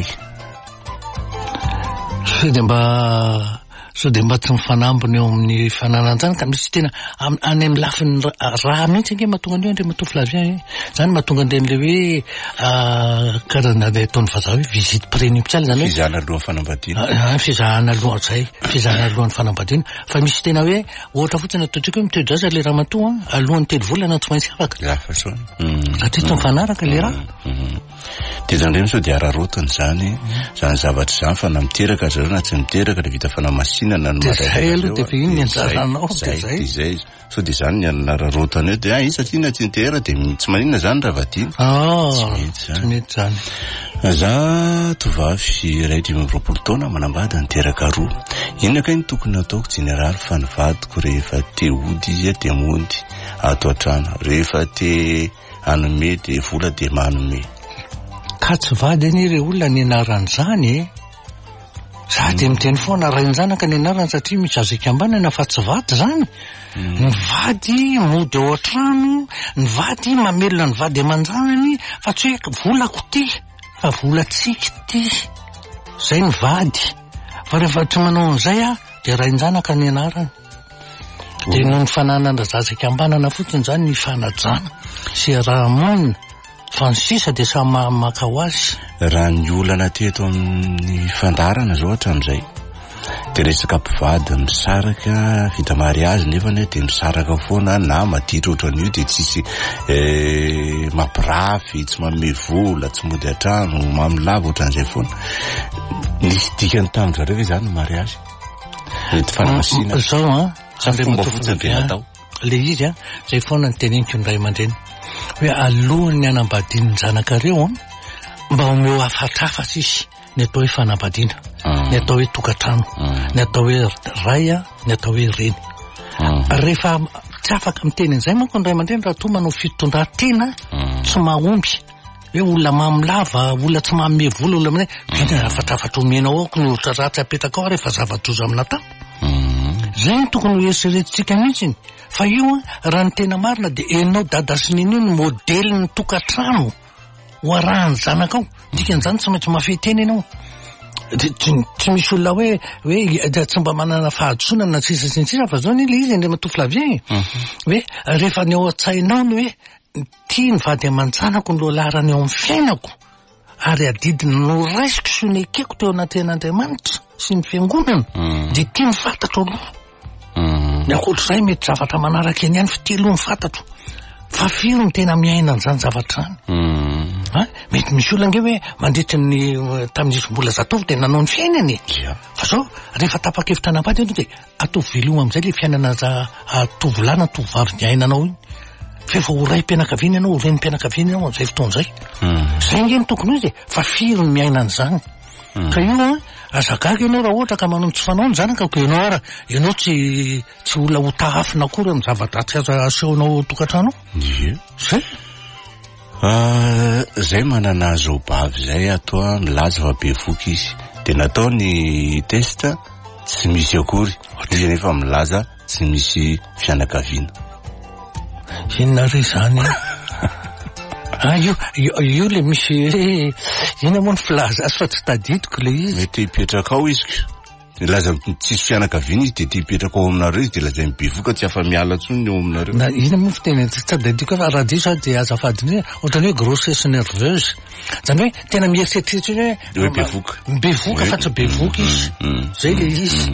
C: so de mba so de mba tsy mifanambony eo amin'ny fanananjany ka misy tena any amin'ny lafiny raha mihitsy nge mahatonga an'io andre matoflavia zany mahatonga an'ireny le hoe karazana le ataony vazaha hoe visite prénuptiale zany
B: fizahana alohan'ny fanambadiana
C: fizahana aloha zay fizahana alohan'ny fanambadiana fa misy tena hoe ohatra fotsiny ataontsika hoe mitoedraza le raha matoa alohan'ny telo volana tsy maintsy afaka
B: lafa soa
C: raha tsy mifanaraka le raha
B: de zany reny sao de ararotany zany zany zavatra zany fa na miteraka zareo na tsy miteraka le vita fanamasinana no
C: zay aloha de fa iny ny anjaranao de zay
B: zay so de zany ny anararotany eo de a isa tina tsy nitera de tsy maninona zany raha vadina
C: tsy mety zany
B: za tovavy iray dimy amby roapolo taona manambady niteraka roa inona kay ny tokony ataoko jeneraly fa ny vadiko rehefa te ody izy de mondy ato an-trano rehefa te anome de vola de manome
C: ka tsy vady any re olona ny anaran'izany za de miteny foana rainy zanaka ny anarany satria misy azika ambanana fa tsy vady zany ny vady mody ao an-trano ny vady mamelona ny vady aman-janany fa tsy hoe volako ty fa volatsika ty zay ny vady fa rehefa tsy manao an'izay a de rainy zanaka ny anarany de noho ny fananana zazaka ambanana fotsiny zany ny fanajana sy raha monina fa ny sisa de sa maka ho azy
B: raha ny olana teto amin'ny fandarana zao hatram'izay de resaka mpivady misaraka vita mariazy nefany de misaraka foana na maditra ohatran'io de tsisy mampirafy tsy manome vola tsy mody an-trano mamilava ohatran'izay foana nisy dikany tamin'ny zareo hoe zany mariazy mety fanamasina
C: zao a
B: sa fomba fotsiny de natao
C: le izy a zay foana ny teneniko ny ray aman-dreny hoe alohan'ny anambadiany zanakareo mba omeo afatrafatsy izy ny atao hoe fanambadiana ny atao hoe tokatrano ny atao hoe ray a ny atao hoe reny rehefa tsy afaka miteny an'izay manko ny ray aman-dreny raha toa manao fitondran-tena tsy mahomby hoe olona mamilava olona tsy manome vola olona aminay vina afatrafatra omenao aoko ny olatra ratsy apetaka ao rehefa zava-drozo amina tao zay ny tokony ho eritreretintsika mihitsiny fa io a raha ny tena marina de enao dada sy nino ny modely ny tokatrano ho arahany zanakao dikan'izany tsy maintsy mafeteny ianao tsy misy olona hoe hoe tsy mba manana fahadisona na tsisa sy ny sisa fa zao ny le izy andre matoflavien hoe rehefa ny ao an-tsainao ny hoe tia ny vady aman-janako ny lohalarany ao amin'ny fiainako ary adidiny no raisiko sy ny ekeko teo anaten'Andriamanitra sy ny fiangonana de tia ny fantatro aloha ny akoatr'izay mety zavatra manaraka eny ihany fitelo ny fantatro fa firy ny tena miaina an'izany zavatra zany mety misy olona nge hoe mandritra ny tamin'isy mbola zatovy de nanao ny fiainany fa zao rehefa tapakevitra anambady eo de atovy veloma am'izay le fiainana za tovolahy na tovovavy ny ainanao iny fefa ho ray mpianakaviana ianao ho reny mpianakaviana ianao zay fotoan'izay zay nge ny tokony izy fa firy ny miaina an'izany ka io azagaga ianao raha ohatra ka manao ny tsy fanao ny zanaka ko ianao ara ianao tsy tsy olona ho tahafina akory amin'ny zava-dratsy azo asehonao tokantrano
B: ie
C: zay
B: zay manana zao bavy zay ato milaza fa be voky izy de natao ny testa tsy misy akory izy nefa milaza tsy misy fianakaviana
C: inona ry zany ah io io le misy ina moa ny filaza azy fa tsy tadidiko le izy
B: mety hipetraka ao izy ko laza tsisy fianakaviana izy de ty hipetraka ao aminareo izy de lazay mibe voka tsy afa miala tsony eo aminareo
C: na ina moa fiteny tsy tadidiko fa raha diso de azafadiny ohatrany hoe grossesse nerveuse zany hoe tena mieritreritra hoe
B: be voka
C: be voka fa tsy be voka izy zay le izy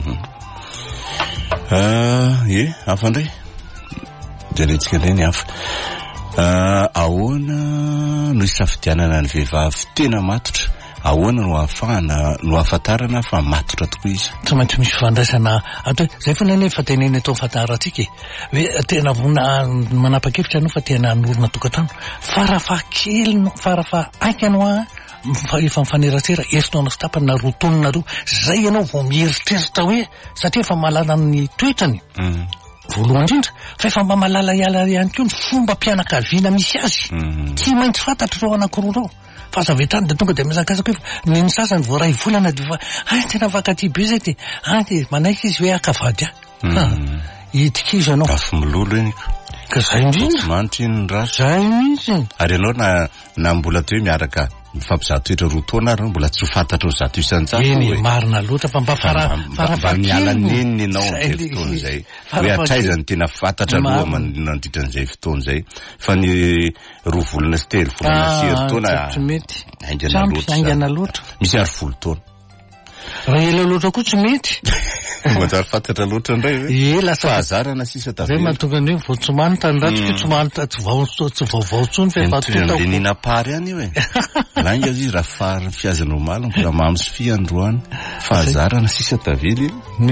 B: e afandray jaretsika ndray ny hafa ahoana no isafidianana ny vehivavy tena matotra ahoana no ahafahana no ahafantarana fa matotra tokoa izy
C: tsy maintsy misy fandraisana ato zay fona nefa teneny atao fantarantsika hoe tena vona manapa-kevitra anao fa tena norona tokantrano farafa kely no farafa aiky anao a efa mifanerasera erinao sy tapany na rotononareo zay ianao vao mieritreritra hoe satria efa mahalala ny toetrany voalohany indrindra fa efa mba malala iala ihany koa ny fomba mpianakaviana misy azy tsy maintsy fantatra reo anankiroa reo fa aza vetrany de tonga de mizakazaka hoe niny sasany vao ray volana de fa ay tena vakaty be zay de ay de manaiky izy hoe akavady a itika izy anao
B: afo milolo eny
C: ka zay indrindra
B: manitra iny raha
C: zay mihitsy
B: ary ianao na na mbola toy miaraka mifampizato etra roa taona ary mbola tsy fantatra zato isan-jato
C: eny marina loatra fa mba fara
B: mba miala neniny ianao amin'izay fotoana izay hoe atraizany tena fantatra aloha manandritra an'izay fotoana izay fa ny roa volana sy telo volana sy eritaona
C: tsy mety
B: aingana loatra
C: aingana loatra
B: misy ary folo taona
C: raha ela loatra koa tsy mety
B: manjary fantatra loatra indray hoe
C: e lasa
B: fahazarana sisa
C: zay mahatonga ny hoe vao tsy manitra ny ratsy tsy manitra tsy vao tsy vaovao tsony fa
B: efa le ninapary any io e langa izy raha fary fiazana omaly mbola mamy sy fi androany fahazarana sisa tavily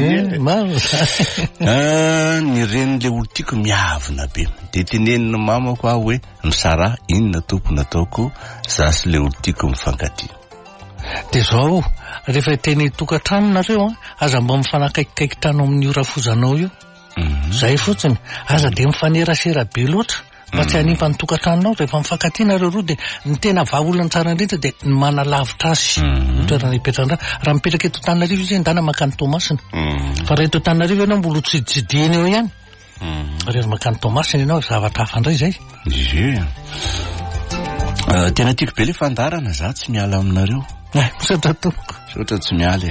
B: ny ren'le olo tiako miavina be de tenenina mamako aho hoe misara inona tompony ataoko za sy le olo tiako mifankatia
C: de zao rehefa teny tokantranonareo aza mba mifanakaikikaiky trano amin'ny orafozanao io zay fotsiny aza de mifanerasera be loatra fa tsy hanimpa ny tokantranonao rehefa mifankatianareo roa de ny tena vahaolana tsara indrindra de ny manalavitra azy toerana hipetrana raha mipetraka eto Tananarivo izy ndana makany Tomasina fa raha eto Tananarivo ianao mbola tsiditsidihiny eo ihany rehefa makany Tomasina ianao zavatra hafa indray zay
B: ie tena tiako be le fandarana za tsy miala aminareo
C: misaotra tompoko
B: sotra tsy miala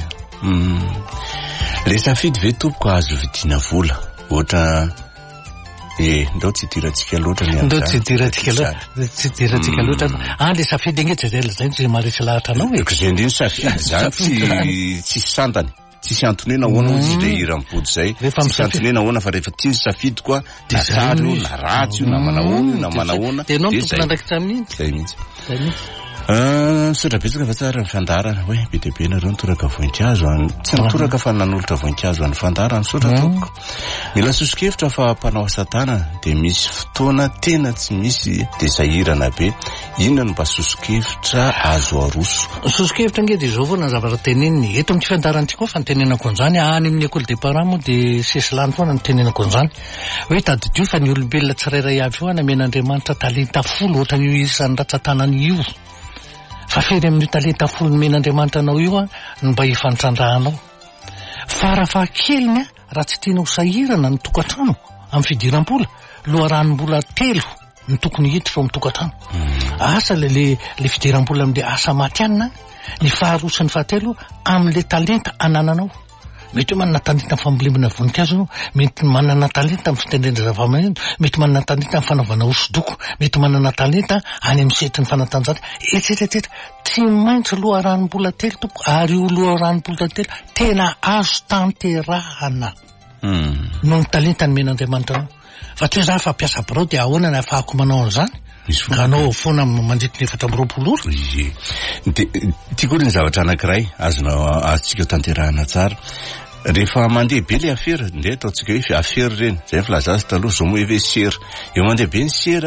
B: le safidy ve tompoko azo vidina vola ohatra e ndao tsy idiratsika loatra ny
C: ndao tsy idiratsika loatra tsy idiratsika loatra ah le safidy engetsy zay zay tsy maharesy lahatra anao e
B: zay ndriny safidy zany tsy tsisy santany tsisy antonena ahoana izy le hiram-pody zay tsisy antonena ahoana fa rehefa tiany safidy koa natary io na ratsy io na manahoana io na manahoana
C: de ianao tompona andraikitra amin'iny
B: zay mihitsy
C: zay mihitsy
B: misaotra betsaka fa tsara ny fandarana hoe be dia be nareo nitoraka voninkazo any tsy nitoraka fa nanolotra voninkazo any fandarana misaotra tompoko mila soso-kevitra fa mpanao asa tanana dia misy fotoana tena tsy misy dia sahirana be inona no mba soso-kevitra azo aroso
C: soso-kevitra nge dia izao foana ny zavatra teneniny eto amin'ity fandarantsika koa fa nitenenako an'izany any amin'ny école des parents moa dia sesilany foana nitenenako an'izany hoe tadidio fa ny olombelona tsirairay avy io anamen'Andriamanitra talenta folo ohatra n'io isan'ny ratsan-tanany io fa fery amin'ny talenta folo men'Andriamanitra anao io a no mba hifanitrandrahanao farafahakeliny a raha tsy tianao sahirana ny tokantrano amin'ny fidiram-bola loharanom-bola telo ny tokony hiditra ao amin'ny tokantrano asa le le fidiram-bola amin'le asa matianina ny faharoa sy ny fahatelo amin'le talenta anananao mety hoe manana talenta amin'ny fambolemana voninkazo mety manana talenta amin'ny fitendrena zava-maneno mety manana talenta amin'ny fanaovana hosodoko mety manana talenta any amin'ny setry ny fanatanjahantena etsetretsetra tsy maintsy loharanom-bola telo tompo ary io loharanom-bola telo tena azo tanterahana noho ny talenta ny men'Andriamanitra anao fa tsy hoe za fa mpiasa birao dia ahoana ny ahafahako manao an'izany ganao foana mandritra ny efatra amby roapolo ora
B: ie de tia koa ny zavatra anankiray azonao azontsika tanterahana tsara rehefa mandeha be le afera nde ataontsika hoe afera reny zay filazazy taloha zao moa hoe sera eo mandeha be ny sera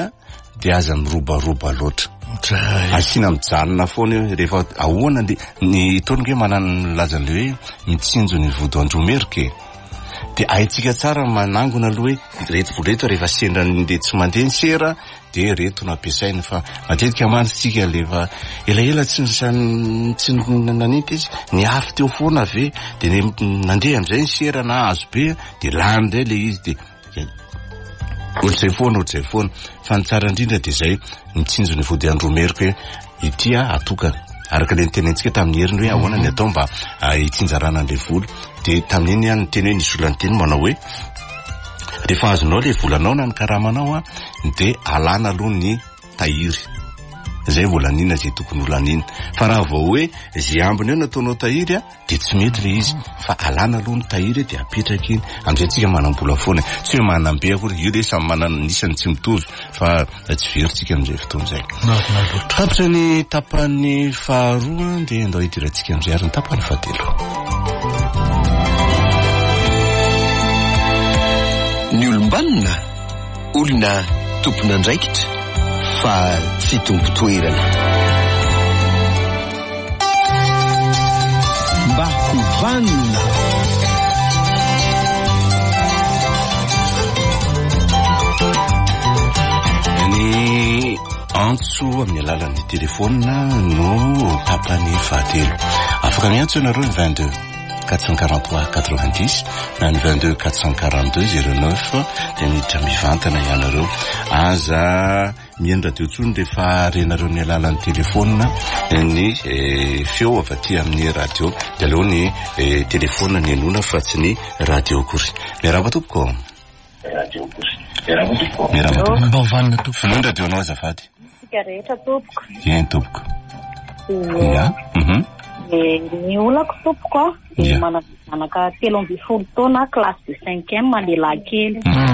B: dia aza mirobaroba loatra asiana mijanona foana eo rehefa ahoana ny toniky hoe manana lazan'le hoe mitsinjo ny vody andromerika dia haitsika tsara manangona aloha hoe reto voreto rehefa sendra nde tsy mandeha ny sera dia reto no ampiasaina fa matetika manitsika lefa elaela tsy tsy nanity izy ny afy teo foana ave dia nandeha amin'izay ny sera na azo be dia lany indray le izy dia ohatr'izay foana ohatr'izay foana fa ny tsara indrindra dia izay mitsinjo ny vody andromerika hoe itya atoka araka le nitenentsika tamin'ny heriny hoe ahoana ny atao mba hitsinjarana an'ilay volo dia tamin'iny ihany ny teny hoe nisy olana teny manao hoe rehefa azonao le volanao na ny karamanao a dia alana aloha ny tahiry izay volanina zay tokony olanina fa raha vao hoe zay ambiny eo nataonao tahiry a dia tsy mety le izy fa alana aloha ny tahiry dia apetraka iny amin'izay tsika manam-bola foana tsy hoe manam-be akory io le samy manana nisany tsy mitovy fa tsy veritsika amin'izay fotoana izay tapitra ny tapany faharoa dia andao hidirantsika amin'izay ary ny tapany fahatelo
A: ny olombanina olona tompona andraikitra fa tsy tompo toerana mba hovanina
B: ny antso amin'ny alalan'ny telefona no tapany fahatelo afaka miantso ianareo ny vingt-deux quatre cent quarante-trois quatre-vingt-dix na ny vingt-deux quatre cent quarante-deux zéro neuf dia miditra mivantana ianareo aza mihaino radio tsony rehefa renareo ny alalan'ny telefona ny feo avy aty amin'ny radio dia aleo ny telefona ny anona fa tsy ny radio kory miarahaba tompoko radio kory miarahaba tompoko
C: vanina tompoko
B: finoany radio anao azafady
D: tsika rehetra tompoko
B: ien tompoko ya mhm
D: ny olako tompoko dia manaka telo amby folo taona classe de cinquième lelakely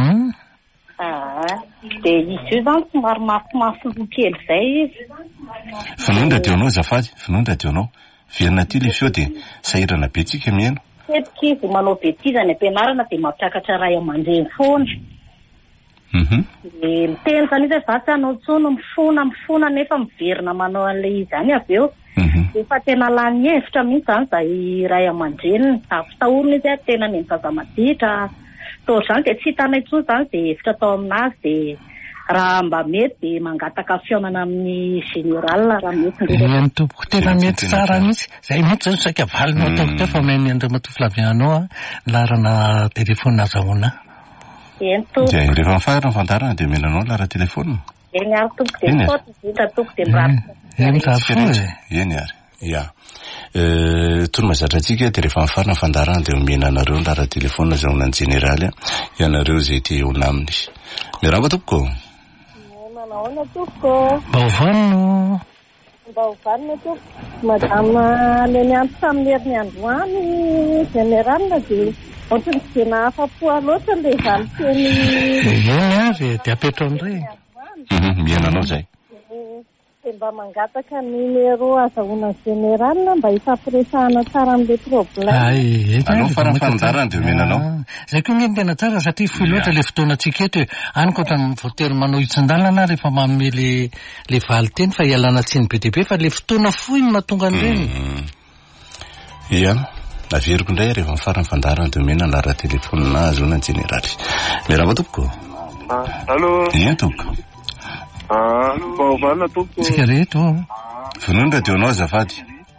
D: dia izy io zany somary mafimafilo kely izay izy
B: finoany radio anao azafady finoany radio anao verina ty le feo dia sahirana be tsika mihaino
D: tetika izy manao betizy any am-pianarana dia mampiakatra ray aman-dreny foana
B: mhm
D: dia miteny zany izy za tsy hanao tsono mifona mifona nefa miverina manao an'ilay izy any avy eo efa tena lany hevitra mihitsy zany zay ray aman-dreniny afitahorona izy a tena ny zazamaditra tao zany dia tsy hitanay tsoa zany dia hevitra tao aminazy dia raha mba mety dia mangataka fiaonana amin'ny général raha mety
C: ny tompoko tena mety tsara mihitsy zay mihitsy zany saika valinao tao te fa mahay miandra matoflavianao a larana telefona azahoana
D: eny tompoko
B: dia rehefa mifarana fandarana dia menanao lara telefona
D: eny ary tompoko dia foto vita tompoko dia mirary
C: eny zafo
B: eny ary ya tony mazatra antsika dia rehefa mifarana fandarana dia omena anareo lara telefona zahoana ny généraly ianareo zay ty eona aminy miarahaba tompoko
D: manahoana tompoko
C: mba hovanino
D: mba hovanina tompoko madama le miantso tamin'ny herin'ny androany généralna dia ohatrany tsy dia nahafa-po loatra le valiteny
C: eny ary dia apetrao indray
B: mihaina anao zay
D: dia mba mangataka numero azahoana général mba hifampiresahana tsara amin'ilay problème
B: anao farafandarana dia menanao
C: zay koa ngeny tena tsara satria foy loatra le fotoanantsika eto hoe anyko ohatrany voatery manao hitsin-dalana rehefa manome le le valy teny fa hialana tsiny be dia be fa le fotoana foy no mahatonga an'ireny
B: ia averiko indray rehefa mifarana fandarana dia omena lara telefona azahoana ny généraly miarahaba tompoko
E: allo
B: ia tompoko
E: mba hovanina tompoko
C: tsika reto
B: vonoany radio anao azafady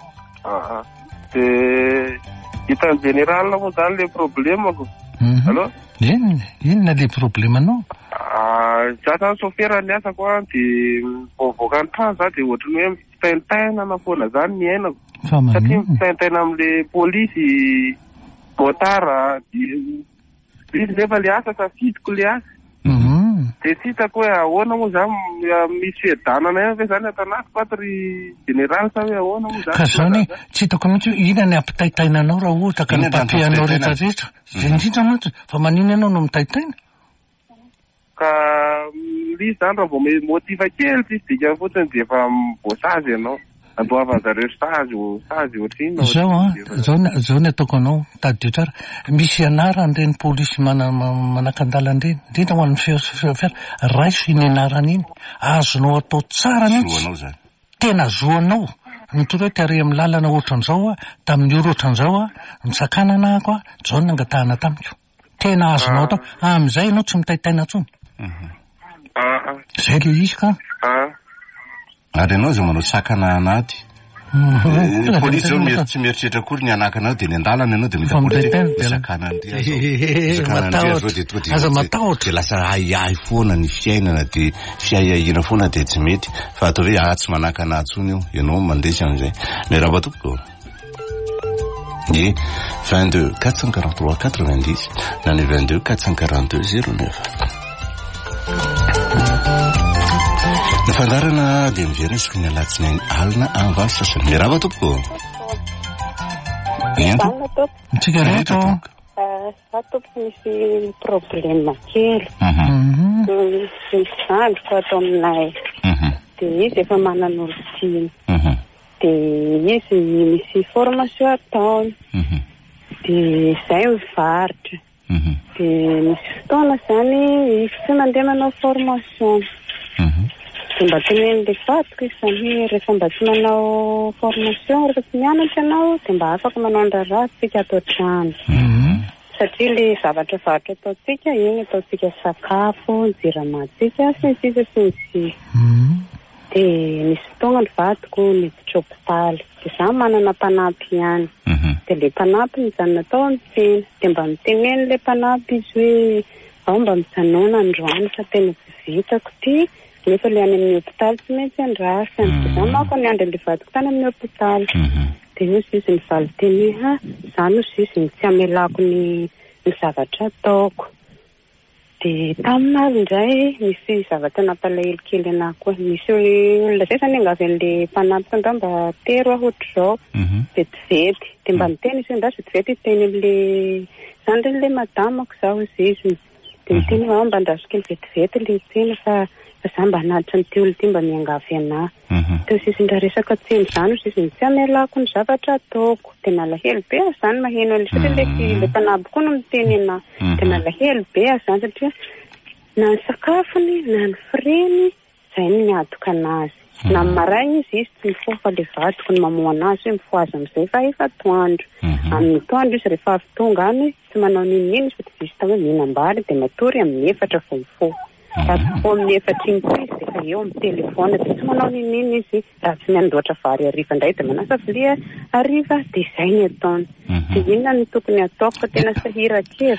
E: dia hitan'ny général moa zany le problémako allo
C: eny inona le problème anao
E: za zany sofera ny asako a dia mivoavoaka ny trano za dia ohatrany hoe mitaintainana foana zany ny ainako satria mitaintaina amin'le polisy motara dia izy nefa le asa safidiko le asa dia tsy hitako hoe ahoana moa zany misy fiadanana eo ve zany atanako patry général sa hoe ahoana moa zany
C: ka zany tsy hitako mihitsy hoe ina ny ampitaitainanao raha ohatra ka ny papianao rehetrarehetra zay indrindra mihitsy fa manino ianao no mitaitaina
E: ka lisy zany raha vao motiva kely tsisy dika fotsiny dia efa mivoasazy ianao Andoava zareo stage stage ohatriny.
C: Zao a zao zao ny ataoko anao tady tsara misy anarany reny polisy mana manakandalany reny indrindra ho an'ny fiara raiso iny anarany iny azonao atao tsara mihitsy tena zoanao mitoro hoe tare amin'ny lalana ohatran'izao a tamin'ny oro ohatran'izao a misakanana ako a zao ny nangatahana tamiko tena azonao atao amin'izay ianao tsy mitaitaina intsony zay le izy ka
B: ary ianao zao manao sakana anaty polisy zao miery tsy mieritreritra akory ny anakanao dia ny andalana ianao dia mita polisy sakana an'ity
C: aza matahotra
B: dia lasa aiai foana ny fiainana dia fiaiaina foana dia tsy mety fa atao hoe ah tsy manaka anatsony io ianao mandesy amin'izay mais raha batopoko ni vingt-deux quatre cent quarante-trois quatre-vingt-dix na ny vingt-deux quatre cent quarante-deux zéro neuf ny fandarana dia miverina isaka ny alatsinainy alina anvalo sasany mirava tompoko
C: tsika rehetra
F: za tompoko misy problema kely misy zandroko ato aminay dia izy efa manan'olotiny dia izy misy formation ataony dia izay mivarotra dia misy fotoana izany izy tsy mandeha manao formation dia mba tenen'le vadiko izy izany rehefa mba tsy manao formation rehefa tsy mianatra ianao dia mba afaka manao andraraha tsika atao trano satria le zavatra varotra ataotsika iny ataotsika sakafo jiramatsika sy ny sisa sy ny sisa dia misy fotoana ny vadiko miditra hopitaly dia za manana mpanampy ihany dia le mpanampy mijanona atao amin'ny tsena dia mba miteneny le mpanampy izy hoe ao mba mijanona androany fa tena tsy vitako ty nefa le any amin'ny hopitaly tsy maintsy andrasany dia za mako ny andro le vadiko tany amin'ny hopitaly dia io sisy ny valo teny ha za no sisy ny tsy amelako ny ny zavatra ataoko dia taminazy indray misy zavatra nampalahelo kely anahy koa misy olona zay zany angavy an'le mpanampy tandra mba tero aho ohatra izao vetivety dia mba miteny izy ndra vetivety iteny amin'le zany reny le madamako zaho izy izy dia miteny ao mba andrasoko ny vetivety le tsena fa za mba hanatitra nyity olo ty mba miangavy anahy dia sisy ndra resaka tseny izany sisy ny tsy amelako ny zavatra ataoko dia nalahelo be aho zany maheno an'le satria le le mpanampy koa no miteny anahy dia nalahelo be aho zany satria na ny sakafony na ny fireny izay no niadoka anazy na maraina izy izy tsy mifoha fa le vadiko ny mamoa anazy hoe mifoha azy amin'izay fa efa toandro amin'ny toandro izy rehefa avy tonga any tsy manao ninonino izy fa tsy visy ta hoe mihinam-bary dia matory amin'ny efatra vao mifoha po amin'ny efatra iny koa izy efa eo amin'ny telefona dia tsy manao ninonino izy raha tsy miandoatra vary hariva indray dia manasa vilia hariva dia izay ny ataony dia inona ny tokony ataoko fa tena sahira kely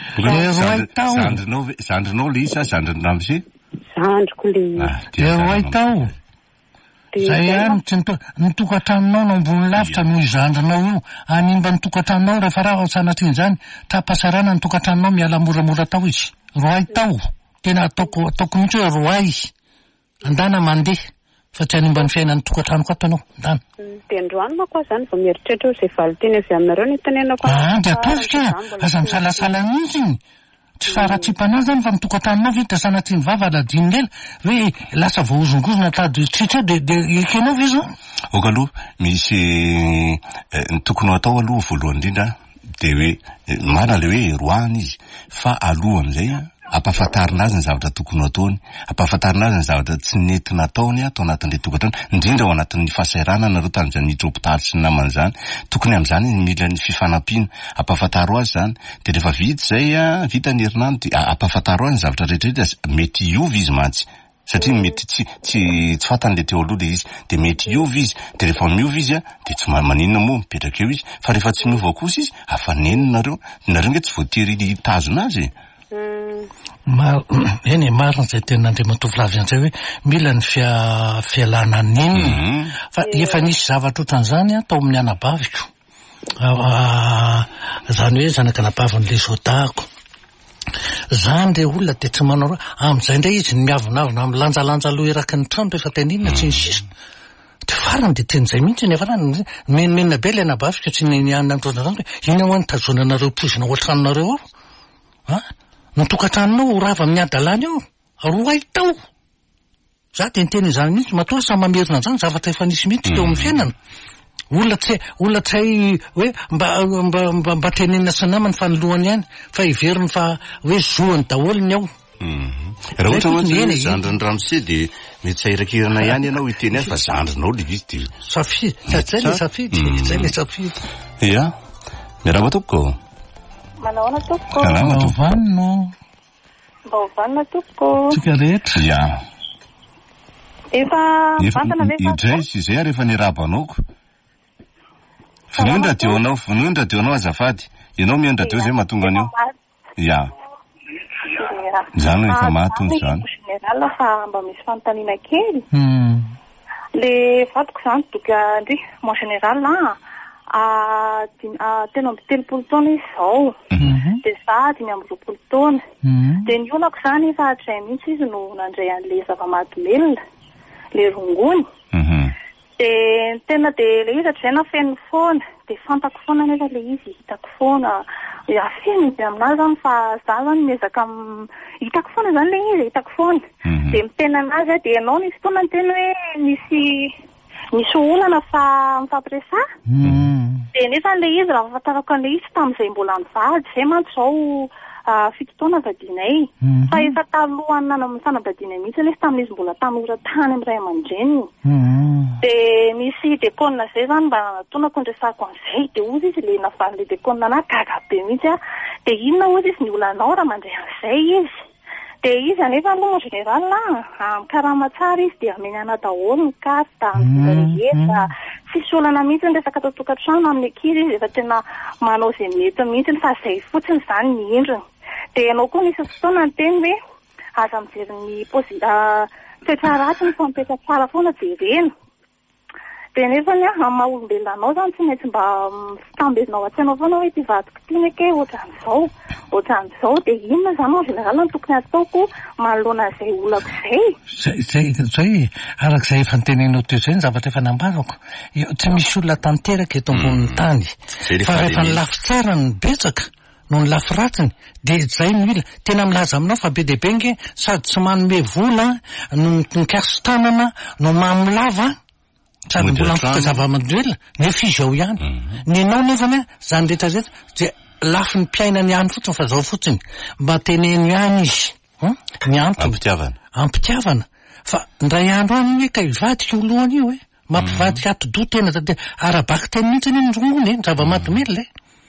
B: zandrinao le isa zandrinao am'izay
F: zandriko le
C: izy roay tao zay any tsy nitokantranonao no ambony lavitra noho izandrinao io animba ny tokantranonao rehefa raha ao sanatriny izany trapasarana ny tokantranonao miala moramora tao izy roay tao tena ataoko ataoko mihitsy hoe roay andana mandeha fa tsy animba ny fiainan'ny tokantranoko ato anao andana
F: dia androany mako zany vao mieritreritra hoe zay valo teny avy aminareo ny tanenako
C: ah dia atovika aza misalasala mihitsy iny tsy faratsipana zany fa mitokantranonao vita sanatriny vava aladiny lela hoe lasa voaozongozona tady tritra dia dia ekenao ve zao
B: oka aloha misy ny tokony atao aloha voalohany indrindra dia hoe marina le hoe roany izy fa aloha amin'izay a ampahafantarina azy ny zavatra tokony ataony ampahafantarina azy ny zavatra tsy nentina ataony atao anatin'le tokantrano indrindra ao anatin'ny fahasairana nareo tamin'izany miditra hopitaly sy ny namana izany tokony amin'izany mila ny fifanampiana ampahafantaro azy zany dia rehefa vita izay a vita ny herinany dia ampahafantaro azy ny zavatra rehetrarehetra mety hiovy izy mantsy satria mety tsy tsy tsy fantan'le teo aloha le izy dia mety hiovy izy dia rehefa miovy izy a dia tsy maninona moa mipetraka eo izy fa rehefa tsy miova kosa izy hafanenina nareo nareo nge tsy voatery tazona azy
C: eny marina zay tena andriamatovy an'izay hoe mila ny fia fialana niny fa efa nisy zavatra ohatran'izany a tao amin'ny anabaviko zany hoe zanaka anabavin'le zotako zany le olona dia tsy manao amin'izay ndray izy miavonavona amin'ny lanjalanja aloha eraky ny trano rehefa teninona tsy ny sisa dia farany dia teny izay mihitsy nefa rany menomenona be le anabavika tsy nianina am'trozany iny ao anytazonanareo pozina ohatranonareo ao a notokantranonao rava amin'ny adalany ao roay tao za de nyteny izany mihitsy matoa samy mamerina zany zavatra efa nisy mihitsy teo amin'ny fiainana olona tsy olona tsy hoe mba mba mba tenenina sy namany fanoloany ihany fa iveriny fa hoe zoany daholo ny ao
B: raha ohatra hoe zandriny ramose de mety sairakirana ihany ianao iteny azy fa zandrinao le izy de
C: safidy zay le safidy zay le safidy
B: ia miarahaba tompoko
F: manahoana tompoko
C: vanno
F: mba hovanina tompoko
C: tsika rehetra
B: ia
F: efa vantana ve
B: idray sy izay rehefa nirabanoko vonoindra deo anao vonoindra deo anao azafady ianao miendra deo zay mahatonga an'io ia zany efa mahatonga zany
F: général fa mba misy fanontaniana kely le vatoko zany doka ndry mon général a tena amby telopolo taona izy zao de za dimy amby roapolo taona de ny olako zany efa hatray mihitsy izy no nandray an'le zava-mahadomelona le rongony de tena de le izy hatray na feno foana de fantako foana nefa le izy hitako foana afeno de aminazy zany fa za zany miezaka hitako foana zany le izy hitako foana de mitena anazy de ianao nisy foana ny tena hoe misy misy olana fa mifampiresa de nefa le izy raha fahafantarako an'le izy tamin'izay mbola nivady zay mantsy zao fito taona vadinay fa efa talohany nana amin'ny fanambadiana mihitsy nefa tamin'izy mbola tanora tany amin'ny ray aman-dreniny de misy dekona zay zany mba natonako ndresako an'izay de ozy izy le navaly le dekona na gaga be mihitsy a de inona ozy izy ny olanao raha mandray an'izay izy de izy anefa aloha mon général amin'ny karama tsara izy de amenana daholo ny karta rehetra sisy olana mihitsy ny resaka atao tokantrano amin'ny ankizy izy efa tena manao zay mety mihitsy fa zay fotsiny zany ny endriny de ianao koa nisy fotoana ny teny hoe aza mijery ny posi toetra ratsy ny fampetra tsara foana jerena de nefa ny amin'ny maha olombelona anao zany tsy maintsy mba fitambezinao an-tsainao foana hoe ty vadiko ty ny ake ohatran'izao ohatran'izao de inona zany en général ny tokony ataoko manoloana zay olako zay
C: zay zay arak'izay efa nitenenao teo zay ny zavatra efa nambazako tsy misy olona tanteraka eto ambonin'ny tany fa rehefa ny lafy tsara ny betsaka no ny lafy ratsiny de zay ny mila tena milaza aminao fa be dehibe nge sady tsy manome vola no nikasy tanana no mamilava sady mbola mifika zava-mahadomelona nefa izy ao ihany ny anao nefany zany rehetra rehetra de lafy ny mpiainany ihany fotsiny fa zao fotsiny mba teneno ihany izy ny antony
B: ampitiavana
C: ampitiavana fa ndray andro any hoe ka hivadika olohany io hoe mampivadika atodo tena arabaky teny mihitsy ny rongony zava-mahadomelona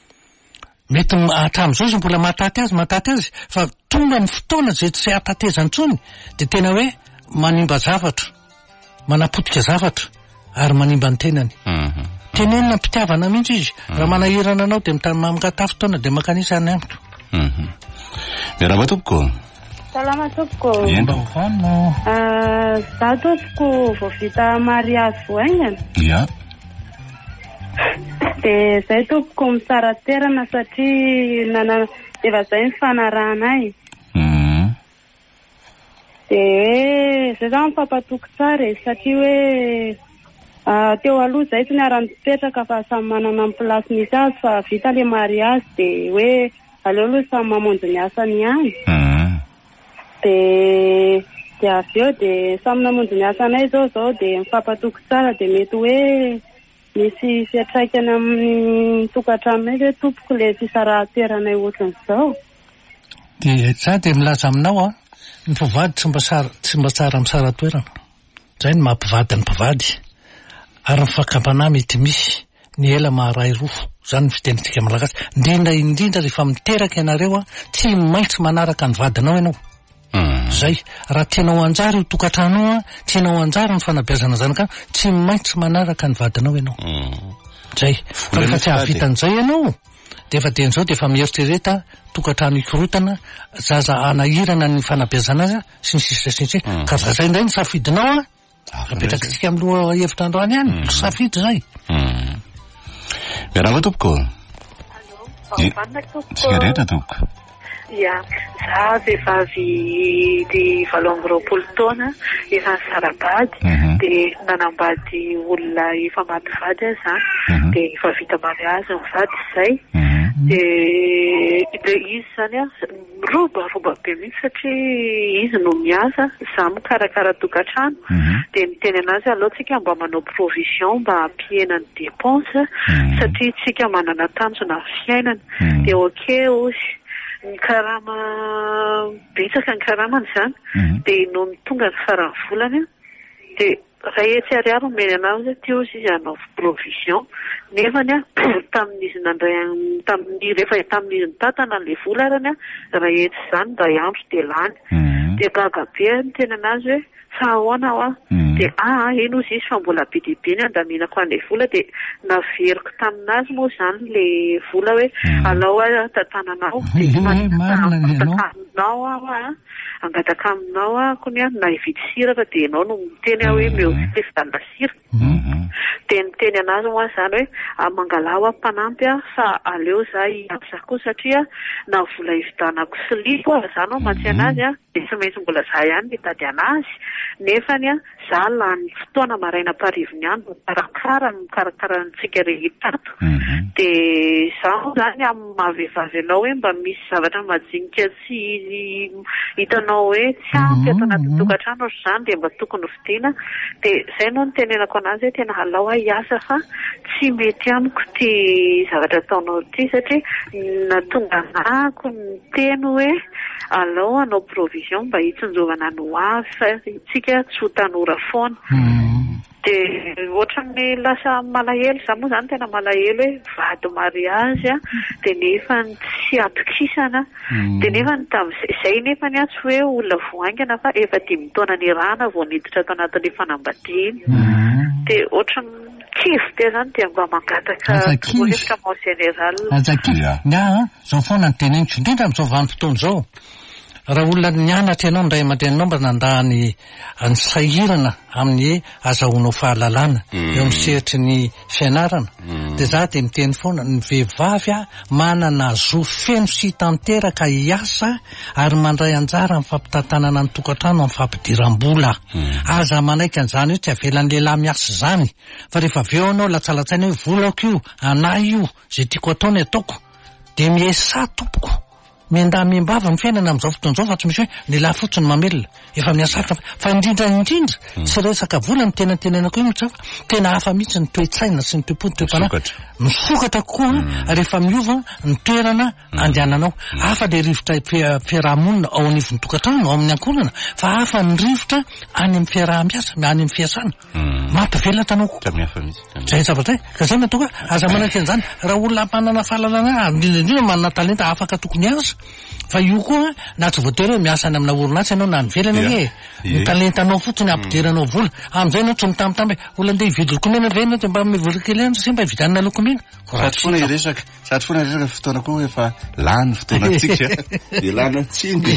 C: mety hatramin'izao izy mbola mahataty azy mahataty azy fa tonga ny fotoana zay tsy hatatezany tsony de tena hoe manimba zavatra manapotika zavatra ary manimba ny tenany tenenina mpitiavana mihitsy izy raha manahirana anao de mitany mamokatafo taona de makanisa any amiko
B: miarahaba tompoko
F: salama tompoko
B: enda
C: vano
F: za tompoko vao vita mariage voaingana
B: ia
F: de zay tompoko misara terana satria nana efa zay mifanarahanay de hoe zay zany mifampatoko tsara e satria hoe teo aloha zay tsy niara-nipetraka fa samy manana amin'ny plasy misy azy fa vita le mariage de hoe aleo aloha samy mamonjy ny asany ihany de de avy eo de samy namonjy ny asanay zao zao de mifampatoko tsara de mety hoe misy fiatraikany amin'ny tokantranonay hoe tompoko le fisaraha-toeranay ohatran'izao
C: de za de milaza aminao a ny mpivady tsy mba sara tsy mba tsara amin'ny sara-toerana zay ny mampivady ny mpivady ary ny fakampana mety misy ny ela maharay roa zany ny fitenitsika malagasy indrindra indrindra rehefa miteraka ianareo a tsy maintsy manaraka ny vadinao ianao zay raha tianao anjara io tokantranao a tianao anjara ny fanabeazana zany ka tsy maintsy manaraka ny vadinao ianao zay fa rehefa tsy hahavitan'izay ianao de efa dian'izao de efa mieritrereta tokantrano ikorotana zaza anahirana ny fanabeazana azy sy ny sisa sisy ka fa zay indray ny safidinao a apetraksika amiloha hevitra androany ihany safidy zay
B: miarahaba tompoko tsika rehetra tompoko
G: ia za vehivavy de valo amby roapolo taona efa sarabady de nanambady olona efa maty vady azy zany de efa vita mariage ny vady zay de dia izy zany a robaroba be mihitsy satria izy no miasa za mikarakara tokantrano dia miteny anazy aleo tsika mba manao provision mba hampihenany dépense satria tsika manana tanjona fiainana dia okey ozy ny karama betsaka ny karamany zany dia no mitonga ny farany volany dia raha etsy ariary meny anazy ty ozy izy hanao provision nefany a tamin'izy nandray tamin'ny rehefa tamin'izy nitatana le vola arany a raha etsy zany mba andro dia lany dia gaga be ny tena anazy hoe fa ahoana aho a dia ah eno izy izy fa mbola be dia be ny andaminako an'le vola dia naveriko taminazy moa zany le vola hoe alao a tatananao tatananao aho a angataka aminao a kony a na hividy sira fa dia ianao no miteny aho hoe meo festivalna sira dia niteny anazy moa zany hoe mangalao a mpanampy a fa aleo za hiapsa koa satria na vola hividanako silipo a zany ao mantsy anazy a dia tsy maintsy mbola za ihany mitady anazy nefany a za lany fotoana maraina parivony any mikarakara mikarakara ntsika rehitato dia za zany amin'ny mahavehivavy anao hoe mba misy zavatra majinika tsy hitanao hoe tsy ampy ato anaty tokantrano ohatry zany dia mba tokony vidiana dia zay no nitenenako anazy hoe tena halao aho hiasa fa tsy mety amiko ty zavatra ataonao ty satria natonga anako ny teny hoe alao anao provision mba hitsonjovana no avy fa tsika tsy ho tanora foana dia ohatran'ny lasa malahelo za moa zany tena malahelo hoe vady mariage a dia nefa tsy atokisana dia nefa ny tamizay nefa ny a tsy hoe olona voaingana fa efa dimy taona ny rana vao niditra ato anatin'ny fanambadiany dia ohatran'ny kivy dia zany dia mba mangataka hevitra mao général
C: nga zao foana ny teneniko indrindra amin'izao vanim-potoana izao raha olona nianatra ianao ndray aman-drenanao mba nandany ny sahirana amin'ny azahoanao fahalalana eo amin'ny sehatry ny fianarana dia za dia miteny foana ny vehivavy a manana zo feno sy tanteraka hiasa ary mandray anjara amin'ny fampitantanana ny tokantrano amin'ny fampidiram-bola aza manaiky an'izany hoe tsy avelan'ny lehilahy miasa zany fa rehefa avy eo anao latsalatsaina hoe volako io anahy io zay tiako ataony ataoko dia miesa tompoko mienda mimbava ny fiainana amin'izao fotoan'izao fa tsy misy hoe lehilahy fotsiny mamelona efa miasaka fa indrindra indrindra tsy resaka vola ny tena tenenako io mihitsy fa tena hafa mihitsy ny toe-tsaina sy ny toe-po ny toe-panahy misokatra kokoa rehefa miova ny toerana andehananao hafa le rivotra fiarahamonina ao anivon'ny tokantrano ao amin'ny ankohonana fa hafa ny rivotra any amin'ny fiaraha-miasa any amin'ny fiasana mampivelona tanao zay zavatra ka zay matoka aza manaiky an'izany raha olona manana fahalalana indrindra manana talenta afaka tokony asa fa io koa na tsy voatery hoe miasa any amina orinasa ianao na nivelana hoe ny talentanao fotsiny ampidiranao vola amin'izay ianao tsy mitambitamby olona andeha hividy lokomena ve ianao dia mba mivory kely ihany sy mba hividanana lokomena
B: satry foana iresaka satry foana iresaka fotoana koa efa lany fotoanantsika dia lany tsiny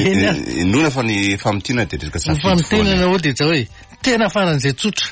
B: inona fa ny famitiana dia resaka safidy
C: famitianana ho dia zao hoe tena faran'izay tsotra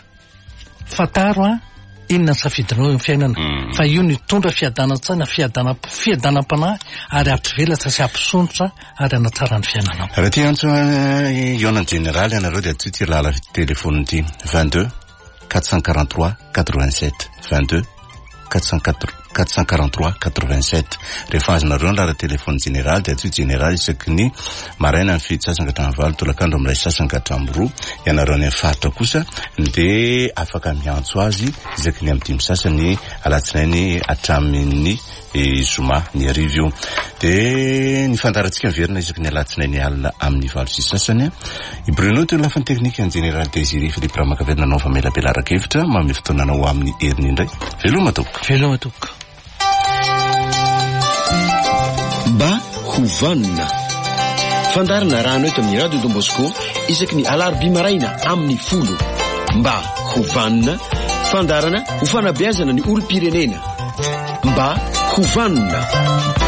C: fataro a inona ny safidinao ny fiainana fa io ny tondra fiadanatsaina fiadanam-panahy ary ampivelatra sy ampisonitra ary anatsara ny fiainanao
B: raha ty antso ionan général ianareo dia tsy ty lala telefony ity vingt-deux quatre cent quarante-trois quatre-vingt-sept vingt-deux quatre cent quarante-trois quatre-vingt-sept rehefa azonareo ny lala telefony général dia tsy général isaky ny maraina ny fito sasanga hatramin'ny valo tolakandro amin'ilay sasanga hatramin'ny roa ianareo ny faritra kosa dia afaka miantso azy isaky ny amin'ny dimy sasany alatsinainy hatramin'ny zoma ny arivo io dia ny fandarantsika miverina isaky ny alatsinainy alina amin'ny valo sy sasany i Bruno teo ny lafiny teknika ny général Désiré Philippe Ramakaverina nanao fa melabela arakevitra mamy fotoananao amin'ny heriny indray veloma tokoka
C: veloma tokoka
A: mba hovanina fandarana rano eto amin'ny radio Don Bosco isaky ny alarobia maraina amin'ny folo mba hovanina fandarana ho fanabeazana ny olom-pirenena mba hovanina